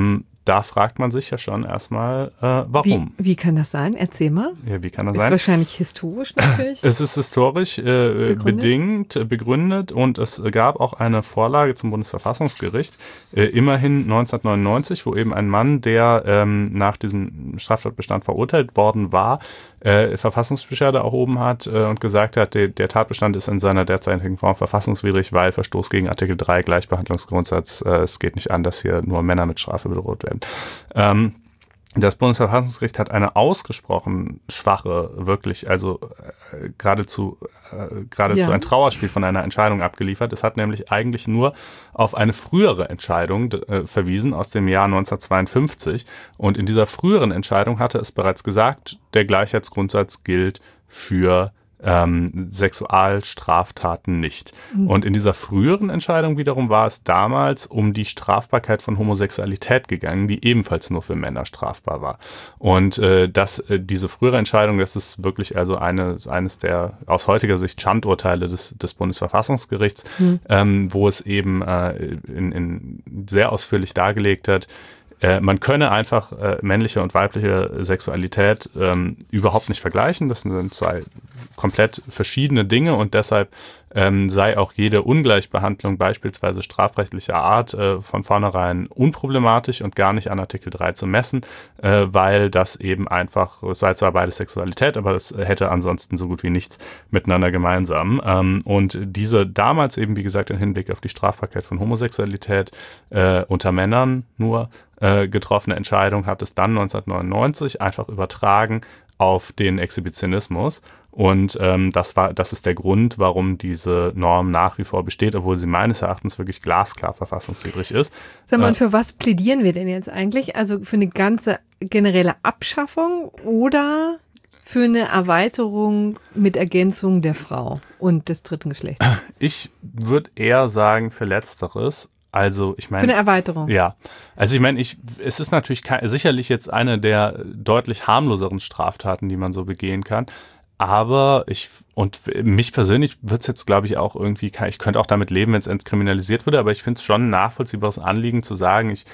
da fragt man sich ja schon erstmal, äh, warum. Wie, wie kann das sein? Erzähl mal. Ja, wie kann das ist sein? Ist wahrscheinlich historisch natürlich. Es ist historisch äh, begründet? bedingt, äh, begründet und es gab auch eine Vorlage zum Bundesverfassungsgericht, äh, immerhin neunzehnhundertneunundneunzig, wo eben ein Mann, der ähm, nach diesem Straftatbestand verurteilt worden war, äh, Verfassungsbeschwerde erhoben hat äh, und gesagt hat, der, der Tatbestand ist in seiner derzeitigen Form verfassungswidrig, weil Verstoß gegen Artikel drei Gleichbehandlungsgrundsatz, äh, es geht nicht an, dass hier nur Männer mit Strafe bedroht werden. Ähm, Das Bundesverfassungsgericht hat eine ausgesprochen schwache, wirklich, also äh, geradezu, äh, geradezu ja. ein Trauerspiel von einer Entscheidung abgeliefert. Es hat nämlich eigentlich nur auf eine frühere Entscheidung äh, verwiesen aus dem Jahr neunzehnhundertzweiundfünfzig. Und in dieser früheren Entscheidung hatte es bereits gesagt, der Gleichheitsgrundsatz gilt für Ähm, Sexualstraftaten nicht. Mhm. Und in dieser früheren Entscheidung wiederum war es damals um die Strafbarkeit von Homosexualität gegangen, die ebenfalls nur für Männer strafbar war. Und äh, das, äh, diese frühere Entscheidung, das ist wirklich also eine, eines der aus heutiger Sicht Schandurteile des, des Bundesverfassungsgerichts, mhm. ähm, wo es eben äh, in, in sehr ausführlich dargelegt hat, man könne einfach äh, männliche und weibliche Sexualität ähm, überhaupt nicht vergleichen. Das sind zwei komplett verschiedene Dinge und deshalb ähm, sei auch jede Ungleichbehandlung beispielsweise strafrechtlicher Art äh, von vornherein unproblematisch und gar nicht an Artikel drei zu messen, äh, weil das eben einfach, es sei zwar beides Sexualität, aber es hätte ansonsten so gut wie nichts miteinander gemeinsam. Ähm, und diese damals eben, wie gesagt, im Hinblick auf die Strafbarkeit von Homosexualität äh, unter Männern nur äh, getroffene Entscheidung hat es dann neunzehnhundertneunundneunzig einfach übertragen auf den Exhibitionismus. Und ähm, das war, das ist der Grund, warum diese Norm nach wie vor besteht, obwohl sie meines Erachtens wirklich glasklar verfassungswidrig ist. Sag mal, und für was plädieren wir denn jetzt eigentlich? Also für eine ganze generelle Abschaffung oder für eine Erweiterung mit Ergänzung der Frau und des dritten Geschlechts? Ich würde eher sagen für Letzteres. Also ich meine, für eine Erweiterung. Ja, also ich meine, ich, es ist natürlich kein, sicherlich jetzt eine der deutlich harmloseren Straftaten, die man so begehen kann. Aber ich, und mich persönlich würde es jetzt, glaube ich, auch irgendwie, ich könnte auch damit leben, wenn es entkriminalisiert würde, aber ich finde es schon ein nachvollziehbares Anliegen zu sagen, ich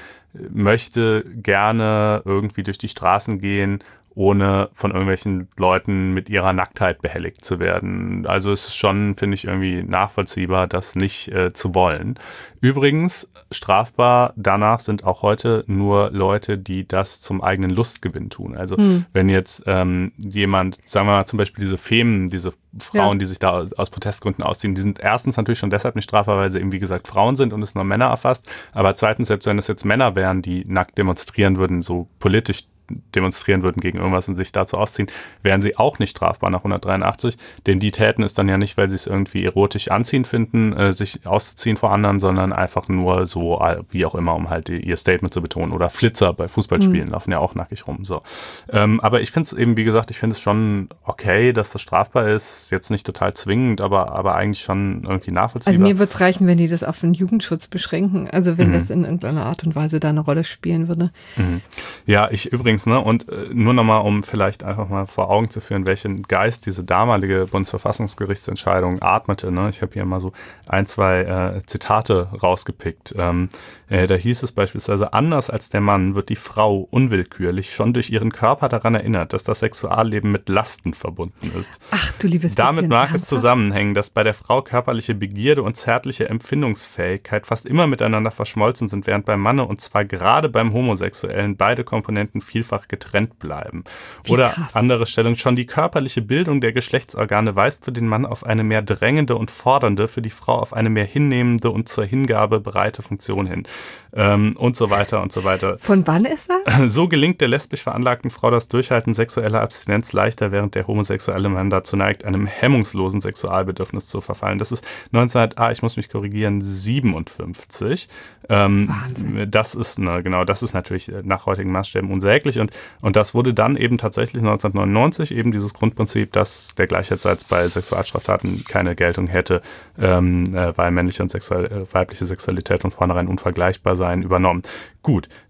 möchte gerne irgendwie durch die Straßen gehen, ohne von irgendwelchen Leuten mit ihrer Nacktheit behelligt zu werden. Also es ist schon, finde ich, irgendwie nachvollziehbar, das nicht äh, zu wollen. Übrigens, strafbar danach sind auch heute nur Leute, die das zum eigenen Lustgewinn tun. Also hm. wenn jetzt ähm, jemand, sagen wir mal zum Beispiel diese Femen, diese Frauen, ja. die sich da aus, aus Protestgründen ausziehen, die sind erstens natürlich schon deshalb nicht strafbar, weil sie eben, wie gesagt, Frauen sind und es nur Männer erfasst. Aber zweitens, selbst wenn es jetzt Männer wären, die nackt demonstrieren würden, so politisch demonstrieren würden gegen irgendwas und sich dazu ausziehen, wären sie auch nicht strafbar nach hundertdreiundachtzig, denn die täten es dann ja nicht, weil sie es irgendwie erotisch anziehend finden, äh, sich auszuziehen vor anderen, sondern einfach nur so, wie auch immer, um halt ihr Statement zu betonen. Oder Flitzer bei Fußballspielen mhm. laufen ja auch nackig rum. So. Ähm, aber ich finde es eben, wie gesagt, ich finde es schon okay, dass das strafbar ist, jetzt nicht total zwingend, aber, aber eigentlich schon irgendwie nachvollziehbar. Also mir würde es reichen, wenn die das auf den Jugendschutz beschränken, also wenn mhm. das in irgendeiner Art und Weise da eine Rolle spielen würde. Mhm. Ja, ich übrigens Ne? Und äh, nur nochmal, um vielleicht einfach mal vor Augen zu führen, welchen Geist diese damalige Bundesverfassungsgerichtsentscheidung atmete. Ne? Ich habe hier mal so ein, zwei äh, Zitate rausgepickt. Ähm, äh, da hieß es beispielsweise, anders als der Mann wird die Frau unwillkürlich schon durch ihren Körper daran erinnert, dass das Sexualleben mit Lasten verbunden ist. Ach du liebes Damit bisschen mag ernsthaft? Es zusammenhängen, dass bei der Frau körperliche Begierde und zärtliche Empfindungsfähigkeit fast immer miteinander verschmolzen sind, während beim Manne, und zwar gerade beim Homosexuellen, beide Komponenten vielfach getrennt bleiben. Wie Oder krass. Andere Stellung, schon die körperliche Bildung der Geschlechtsorgane weist für den Mann auf eine mehr drängende und fordernde, für die Frau auf eine mehr hinnehmende und zur Hingabe bereite Funktion hin. Ähm, und so weiter und so weiter. Von wann ist das? So gelingt der lesbisch veranlagten Frau das Durchhalten sexueller Abstinenz leichter, während der homosexuelle Mann dazu neigt, einem hemmungslosen Sexualbedürfnis zu verfallen. Das ist neunzehn, ah, ich muss mich korrigieren, siebenundfünfzig. Ähm, Wahnsinn. Das ist, ne, genau, das ist natürlich nach heutigen Maßstäben unsäglich und, und das wurde dann eben tatsächlich neunzehnhundertneunundneunzig eben dieses Grundprinzip, dass der Gleichheitssatz bei Sexualstraftaten keine Geltung hätte, ähm, äh, weil männliche und sexuell, äh, weibliche Sexualität von vornherein unvergleichbar seien, übernommen. Gut, so.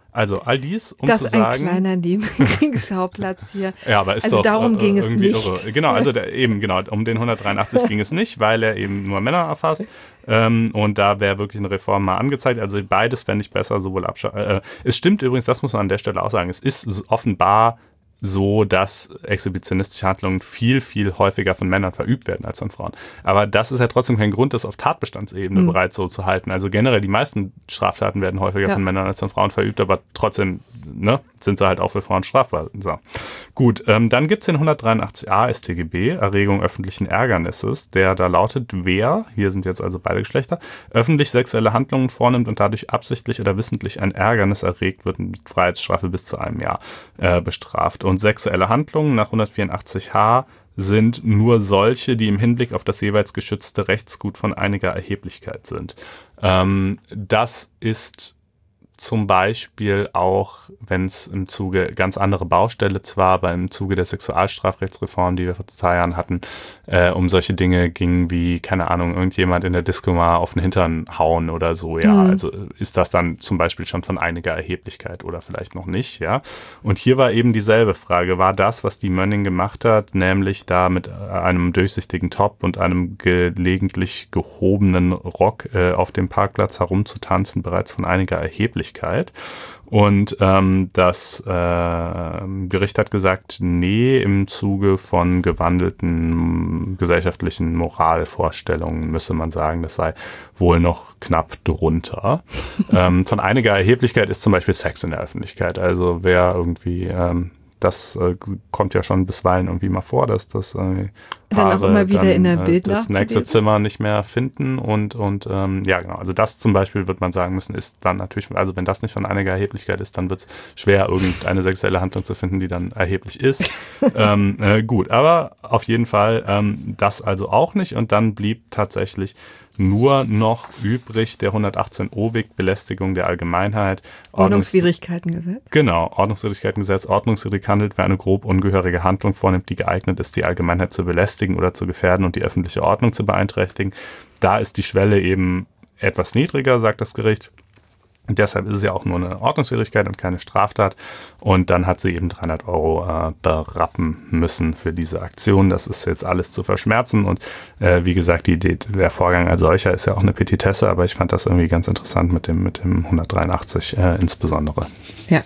Also all dies, um das zu ist ein sagen... kleiner Nebenkriegsschauplatz hier. Ja, aber ist also doch darum äh, ging es irgendwie nicht. irre. Genau, also der, eben, genau, um den hundertdreiundachtzig ging es nicht, weil er eben nur Männer erfasst. Ähm, und da wäre wirklich eine Reform mal angezeigt. Also beides fände ich besser, sowohl Abscha- äh, es stimmt übrigens, das muss man an der Stelle auch sagen, es ist offenbar so, dass exhibitionistische Handlungen viel, viel häufiger von Männern verübt werden als von Frauen. Aber das ist ja trotzdem kein Grund, das auf Tatbestandsebene mhm. bereits so zu halten. Also generell, die meisten Straftaten werden häufiger ja. von Männern als von Frauen verübt, aber trotzdem ne, sind sie halt auch für Frauen strafbar. So. Gut, ähm, dann gibt es den hundertdreiundachtzig a S t G B, Erregung öffentlichen Ärgernisses, der da lautet, wer, hier sind jetzt also beide Geschlechter, öffentlich sexuelle Handlungen vornimmt und dadurch absichtlich oder wissentlich ein Ärgernis erregt, wird mit Freiheitsstrafe bis zu einem Jahr äh, bestraft. Und sexuelle Handlungen nach hundertvierundachtzig h sind nur solche, die im Hinblick auf das jeweils geschützte Rechtsgut von einiger Erheblichkeit sind. Ähm, das ist zum Beispiel auch, wenn es im Zuge ganz andere Baustelle zwar, aber im Zuge der Sexualstrafrechtsreform, die wir vor zwei Jahren hatten, äh, um solche Dinge ging wie, keine Ahnung, irgendjemand in der Disco mal auf den Hintern hauen oder so, ja. Mhm. Also ist das dann zum Beispiel schon von einiger Erheblichkeit oder vielleicht noch nicht, ja. Und hier war eben dieselbe Frage, war das, was die Mönning gemacht hat, nämlich da mit einem durchsichtigen Top und einem gelegentlich gehobenen Rock äh, auf dem Parkplatz herumzutanzen, bereits von einiger Erheblichkeit. Und ähm, das äh, Gericht hat gesagt, nee, im Zuge von gewandelten gesellschaftlichen Moralvorstellungen müsse man sagen, das sei wohl noch knapp drunter. ähm, von einiger Erheblichkeit ist zum Beispiel Sex in der Öffentlichkeit. Also wer irgendwie... Ähm, Das äh, kommt ja schon bisweilen irgendwie mal vor, dass das äh, Paare dann auch immer wieder dann, in der äh, das nächste Zimmer nicht mehr finden und und ähm, ja genau, also das zum Beispiel wird man sagen müssen, ist dann natürlich, also wenn das nicht von einiger Erheblichkeit ist, dann wird es schwer, irgendeine sexuelle Handlung zu finden, die dann erheblich ist. ähm, äh, gut, aber auf jeden Fall ähm, das also auch nicht und dann blieb tatsächlich nur noch übrig der hundertachtzehn Owig, Belästigung der Allgemeinheit. Ordnungswidrigkeitengesetz. Genau, Ordnungswidrigkeitengesetz. Ordnungswidrig handelt, wer eine grob ungehörige Handlung vornimmt, die geeignet ist, die Allgemeinheit zu belästigen oder zu gefährden und die öffentliche Ordnung zu beeinträchtigen. Da ist die Schwelle eben etwas niedriger, sagt das Gericht. Und deshalb ist es ja auch nur eine Ordnungswidrigkeit und keine Straftat. Und dann hat sie eben dreihundert Euro äh, berappen müssen für diese Aktion. Das ist jetzt alles zu verschmerzen. Und äh, wie gesagt, die Idee, der Vorgang als solcher ist ja auch eine Petitesse, aber ich fand das irgendwie ganz interessant mit dem, mit dem hundertdreiundachtzig äh, insbesondere. Ja.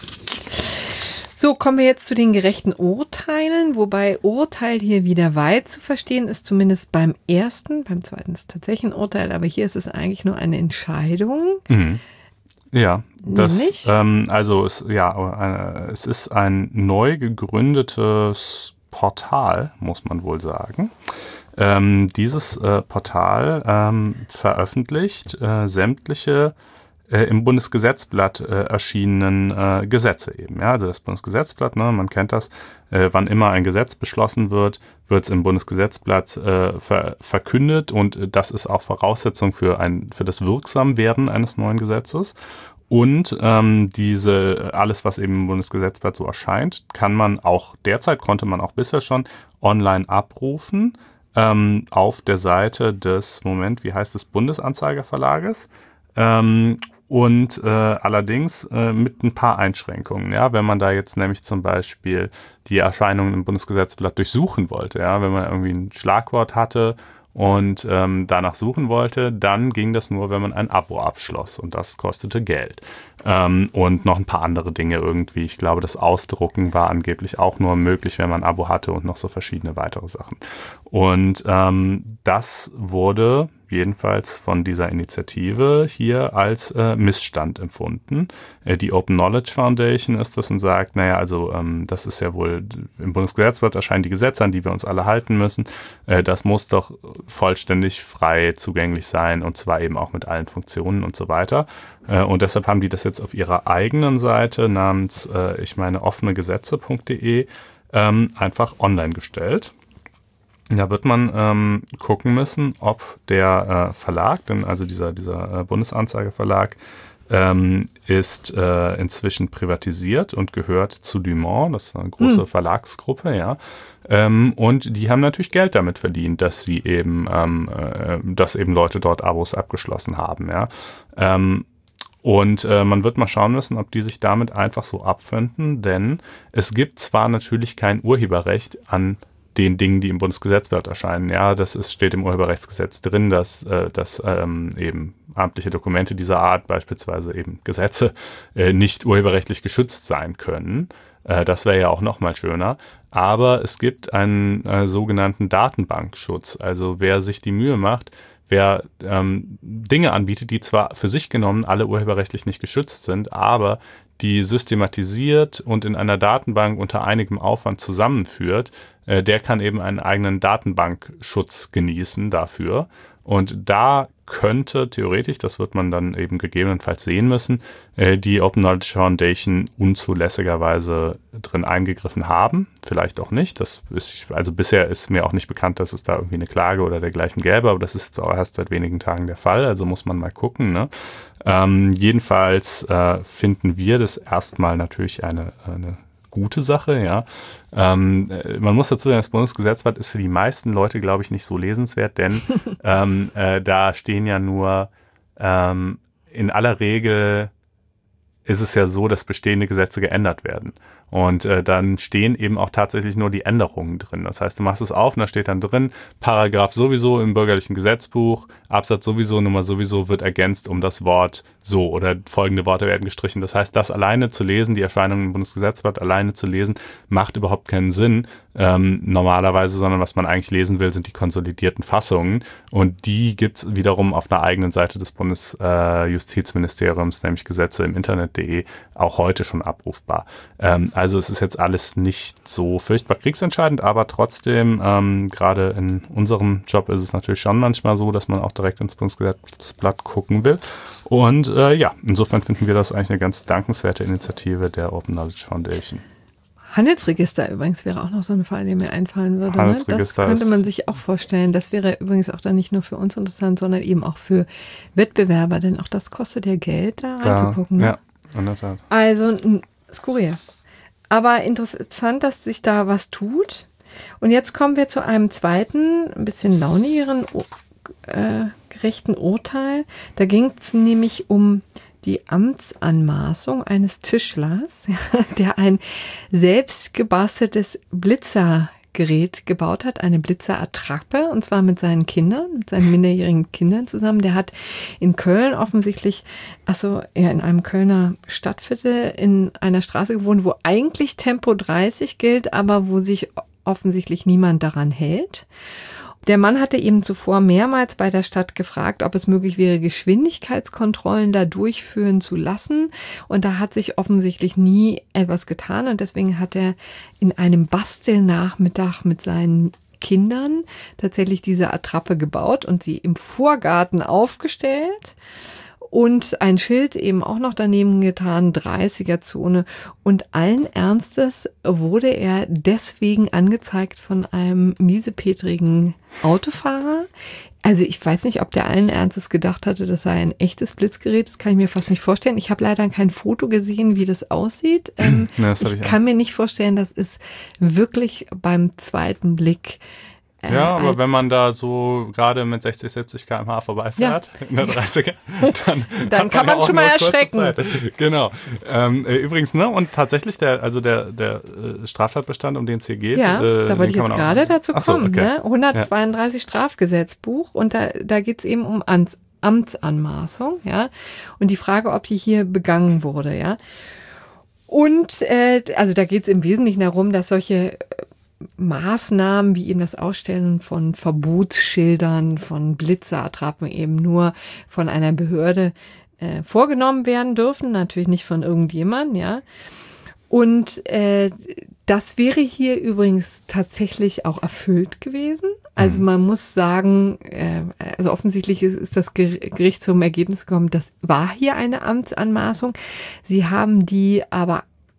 So, kommen wir jetzt zu den gerechten Urteilen, wobei Urteil hier wieder weit zu verstehen ist, zumindest beim ersten. Beim zweiten ist tatsächlich ein Urteil, aber hier ist es eigentlich nur eine Entscheidung. Mhm. Ja, das, ähm, also es, ja, äh, es ist ein neu gegründetes Portal, muss man wohl sagen. Ähm, dieses äh, Portal ähm, veröffentlicht äh, sämtliche äh, im Bundesgesetzblatt äh, erschienenen äh, Gesetze eben. Ja, also das Bundesgesetzblatt, ne, man kennt das, äh, wann immer ein Gesetz beschlossen wird, wird es im Bundesgesetzblatt äh, ver- verkündet und äh, das ist auch Voraussetzung für, ein, für das Wirksamwerden eines neuen Gesetzes. Und ähm, diese alles, was eben im Bundesgesetzblatt so erscheint, kann man auch derzeit, konnte man auch bisher schon online abrufen ähm, auf der Seite des, Moment, wie heißt es, Bundesanzeigerverlages. Ähm, und äh, allerdings äh, mit ein paar Einschränkungen. Ja, wenn man da jetzt nämlich zum Beispiel die Erscheinungen im Bundesgesetzblatt durchsuchen wollte, ja, wenn man irgendwie ein Schlagwort hatte und ähm, danach suchen wollte, dann ging das nur, wenn man ein Abo abschloss und das kostete Geld. Ähm, und noch ein paar andere Dinge irgendwie. Ich glaube, das Ausdrucken war angeblich auch nur möglich, wenn man ein Abo hatte und noch so verschiedene weitere Sachen. Und ähm, das wurde jedenfalls von dieser Initiative hier als äh, Missstand empfunden. Äh, die Open Knowledge Foundation ist das und sagt, naja, also ähm, das ist ja wohl, im Bundesgesetzblatt erscheinen die Gesetze, an die wir uns alle halten müssen. Äh, das muss doch vollständig frei zugänglich sein und zwar eben auch mit allen Funktionen und so weiter. Äh, und deshalb haben die das jetzt auf ihrer eigenen Seite namens, äh, ich meine, offenegesetze punkt de ähm, einfach online gestellt. Da wird man ähm, gucken müssen, ob der äh, Verlag, denn also dieser, dieser äh, Bundesanzeigerverlag ähm, ist äh, inzwischen privatisiert und gehört zu Dumont, das ist eine große hm. Verlagsgruppe, ja. Ähm, und die haben natürlich Geld damit verdient, dass sie eben, ähm, äh, dass eben Leute dort Abos abgeschlossen haben, ja. Ähm, Und äh, man wird mal schauen müssen, ob die sich damit einfach so abfinden, denn es gibt zwar natürlich kein Urheberrecht an den Dingen, die im Bundesgesetzblatt erscheinen. Ja, das ist, steht im Urheberrechtsgesetz drin, dass, äh, dass ähm, eben amtliche Dokumente dieser Art, beispielsweise eben Gesetze, äh, nicht urheberrechtlich geschützt sein können. Äh, das wäre ja auch noch mal schöner. Aber es gibt einen äh, sogenannten Datenbankschutz. Also wer sich die Mühe macht, wer ähm, Dinge anbietet, die zwar für sich genommen alle urheberrechtlich nicht geschützt sind, aber die systematisiert und in einer Datenbank unter einigem Aufwand zusammenführt, äh, der kann eben einen eigenen Datenbankschutz genießen dafür. Und da könnte theoretisch, das wird man dann eben gegebenenfalls sehen müssen, äh, die Open Knowledge Foundation unzulässigerweise drin eingegriffen haben. Vielleicht auch nicht. Das ist, also bisher ist mir auch nicht bekannt, dass es da irgendwie eine Klage oder dergleichen gäbe, aber das ist jetzt auch erst seit wenigen Tagen der Fall, also muss man mal gucken. Ne? Ähm, jedenfalls äh, finden wir das erstmal natürlich eine, eine gute Sache, ja. Ähm, man muss dazu sagen, das Bundesgesetzblatt ist für die meisten Leute, glaube ich, nicht so lesenswert, denn ähm, äh, da stehen ja nur ähm, in aller Regel ist es ja so, dass bestehende Gesetze geändert werden. Und äh, dann stehen eben auch tatsächlich nur die Änderungen drin. Das heißt, du machst es auf und da steht dann drin, Paragraph sowieso im bürgerlichen Gesetzbuch, Absatz sowieso, Nummer sowieso wird ergänzt um das Wort so oder folgende Worte werden gestrichen. Das heißt, das alleine zu lesen, die Erscheinung im Bundesgesetzblatt alleine zu lesen, macht überhaupt keinen Sinn ähm, normalerweise, sondern was man eigentlich lesen will, sind die konsolidierten Fassungen. Und die gibt's wiederum auf einer eigenen Seite des Bundesjustizministeriums, äh, nämlich Gesetze im Internet punkt de, auch heute schon abrufbar. Ähm, Also es ist jetzt alles nicht so furchtbar kriegsentscheidend, aber trotzdem, ähm, gerade in unserem Job ist es natürlich schon manchmal so, dass man auch direkt ins Bundesgesetzblatt gucken will. Und äh, ja, insofern finden wir das eigentlich eine ganz dankenswerte Initiative der Open Knowledge Foundation. Handelsregister übrigens wäre auch noch so ein Fall, der mir einfallen würde. Handelsregister, ne? Das könnte man sich auch vorstellen. Das wäre übrigens auch dann nicht nur für uns interessant, sondern eben auch für Wettbewerber, denn auch das kostet ja Geld, da reinzugucken. Ne? Ja, in der Tat. Also skurril. Aber interessant, dass sich da was tut. Und jetzt kommen wir zu einem zweiten, ein bisschen launigeren, äh, gerechten Urteil. Da ging es nämlich um die Amtsanmaßung eines Tischlers, der ein selbst gebasteltes Blitzergerät gebaut hat, eine Blitzerattrappe, und zwar mit seinen Kindern, mit seinen minderjährigen Kindern zusammen. Der hat in Köln offensichtlich, achso, ja, in einem Kölner Stadtviertel in einer Straße gewohnt, wo eigentlich Tempo dreißig gilt, aber wo sich offensichtlich niemand daran hält. Der Mann hatte eben zuvor mehrmals bei der Stadt gefragt, ob es möglich wäre, Geschwindigkeitskontrollen da durchführen zu lassen. Und da hat sich offensichtlich nie etwas getan. Und deswegen hat er in einem Bastelnachmittag mit seinen Kindern tatsächlich diese Attrappe gebaut und sie im Vorgarten aufgestellt. Und ein Schild eben auch noch daneben getan, dreißiger-Zone. Und allen Ernstes wurde er deswegen angezeigt von einem miesepetrigen Autofahrer. Also ich weiß nicht, ob der allen Ernstes gedacht hatte, das sei ein echtes Blitzgerät. Das kann ich mir fast nicht vorstellen. Ich habe leider kein Foto gesehen, wie das aussieht. Ähm, ja, das ich, ich kann mir nicht vorstellen, das ist wirklich beim zweiten Blick. Ja, aber wenn man da so gerade mit sechzig, siebzig Kilometer pro Stunde vorbeifährt, ja. in der dreißiger, dann, dann kann man, man schon mal erschrecken. Genau. Ähm, übrigens, ne, und tatsächlich der, also der, der Straftatbestand, um den es hier geht. Ja, äh, da wollte ich jetzt gerade dazu kommen. So, okay. ne? hundertzweiunddreißig ja. Strafgesetzbuch und da, da geht es eben um Amts, Amtsanmaßung, ja. Und die Frage, ob die hier begangen wurde, ja. Und äh, also da geht es im Wesentlichen darum, dass solche Maßnahmen wie eben das Ausstellen von Verbotsschildern, von Blitzerattrappen eben nur von einer Behörde äh, vorgenommen werden dürfen, natürlich nicht von irgendjemandem, ja. Und äh, das wäre hier übrigens tatsächlich auch erfüllt gewesen. Also man muss sagen, äh, also offensichtlich ist, ist das Gericht zum Ergebnis gekommen, das war hier eine Amtsanmaßung. Sie haben die aber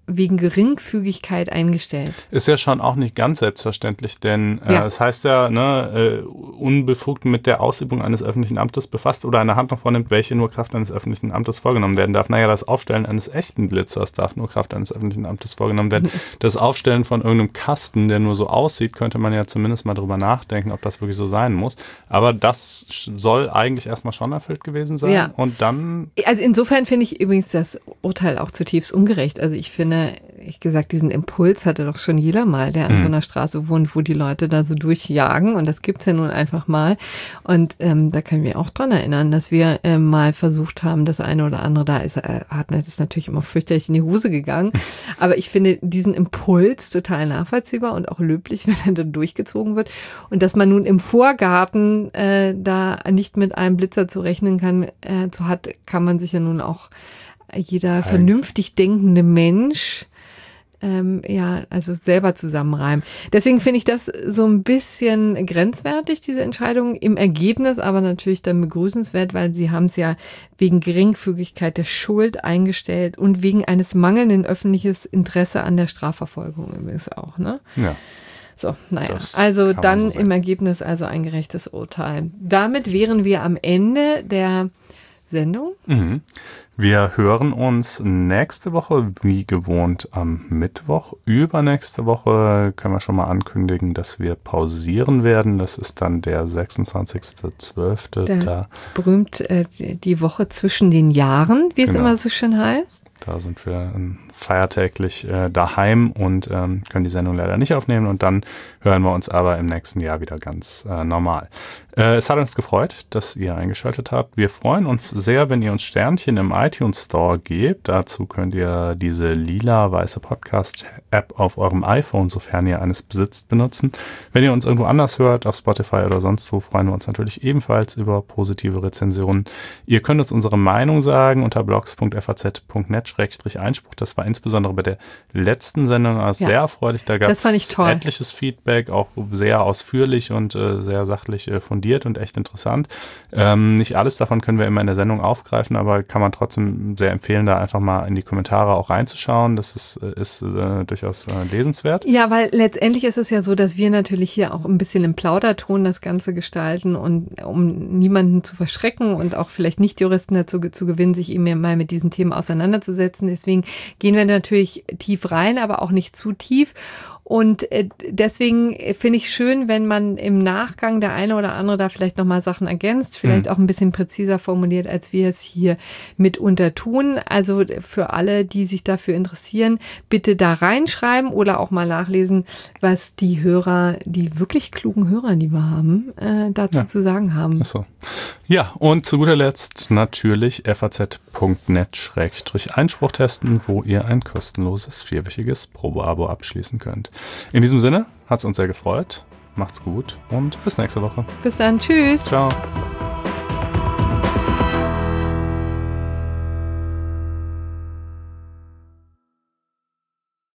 wegen Geringfügigkeit eingestellt. Ist ja schon auch nicht ganz selbstverständlich, denn äh, Ja. es heißt ja, ne, äh, unbefugt mit der Ausübung eines öffentlichen Amtes befasst oder eine Handlung vornimmt, welche nur Kraft eines öffentlichen Amtes vorgenommen werden darf. Naja, das Aufstellen eines echten Blitzers darf nur Kraft eines öffentlichen Amtes vorgenommen werden. Das Aufstellen von irgendeinem Kasten, der nur so aussieht, könnte man ja zumindest mal drüber nachdenken, ob das wirklich so sein muss. Aber das soll eigentlich erstmal schon erfüllt gewesen sein. Ja. Und dann... Also insofern finde ich übrigens das Urteil auch zutiefst ungerecht. Also ich finde, ich gesagt, diesen Impuls hatte doch schon jeder mal, der an Mhm. so einer Straße wohnt, wo die Leute da so durchjagen. Und das gibt's ja nun einfach mal. Und ähm, da können wir auch dran erinnern, dass wir äh, mal versucht haben, das eine oder andere, da ist, äh, hat, das ist natürlich immer fürchterlich in die Hose gegangen. Aber ich finde diesen Impuls total nachvollziehbar und auch löblich, wenn er dann durchgezogen wird. Und dass man nun im Vorgarten äh, da nicht mit einem Blitzer zu rechnen kann, äh, so hat, kann man sich ja nun auch jeder Eigentlich. vernünftig denkende Mensch ähm, ja, also selber zusammenreimen. Deswegen finde ich das so ein bisschen grenzwertig, diese Entscheidung im Ergebnis, aber natürlich dann begrüßenswert, weil sie haben es ja wegen Geringfügigkeit der Schuld eingestellt und wegen eines mangelnden öffentlichen Interesse an der Strafverfolgung übrigens auch, ne? Ja. So, naja, Das also kann man dann so sagen. im Ergebnis also ein gerechtes Urteil. Damit wären wir am Ende der Sendung. Mhm. Wir hören uns nächste Woche wie gewohnt am Mittwoch. Übernächste Woche können wir schon mal ankündigen, dass wir pausieren werden. Das ist dann der sechsundzwanzigster zwölfte Der- Da, Berühmt äh, die die Woche zwischen den Jahren, wie es Genau. immer so schön heißt. da sind wir ähm, feiertäglich äh, daheim und ähm, können die Sendung leider nicht aufnehmen. Und dann hören wir uns aber im nächsten Jahr wieder ganz äh, normal. Äh, es hat uns gefreut, dass ihr eingeschaltet habt. Wir freuen uns sehr, wenn ihr uns Sternchen im iTunes Store gebt. Dazu könnt ihr diese lila-weiße Podcast-App auf eurem iPhone, sofern ihr eines besitzt, benutzen. Wenn ihr uns irgendwo anders hört, auf Spotify oder sonst wo, freuen wir uns natürlich ebenfalls über positive Rezensionen. Ihr könnt uns unsere Meinung sagen unter blogs punkt f a z punkt net schrägstrich Einspruch. Das war insbesondere bei der letzten Sendung äh, sehr erfreulich. Da gab das fand ich es toll. etliches Feedback, auch sehr ausführlich und äh, sehr sachlich äh, fundiert und echt interessant. Ähm, nicht alles davon können wir immer in der Sendung aufgreifen, aber kann man trotzdem sehr empfehlen, da einfach mal in die Kommentare auch reinzuschauen. Das ist, äh, ist äh, durchaus äh, lesenswert. Ja, weil letztendlich ist es ja so, dass wir natürlich hier auch ein bisschen im Plauderton das Ganze gestalten und um niemanden zu verschrecken und auch vielleicht Nicht-Juristen dazu ge- zu gewinnen, sich eben mal mit diesen Themen auseinanderzusetzen. Deswegen gehen wir natürlich tief rein, aber auch nicht zu tief. Und äh, deswegen finde ich schön, wenn man im Nachgang der eine oder andere da vielleicht nochmal Sachen ergänzt, vielleicht Mhm. auch ein bisschen präziser formuliert, als wir es hier mitunter tun. Also für alle, die sich dafür interessieren, bitte da reinschreiben oder auch mal nachlesen, was die Hörer, die wirklich klugen Hörer, die wir haben, äh, dazu Ja. zu sagen haben. Ist so. Ja, und zu guter Letzt natürlich f a z punkt net schrägstrich Einspruch testen, wo ihr ein kostenloses vierwöchiges Probeabo abschließen könnt. In diesem Sinne hat es uns sehr gefreut. Macht's gut und bis nächste Woche. Bis dann, tschüss. Ciao.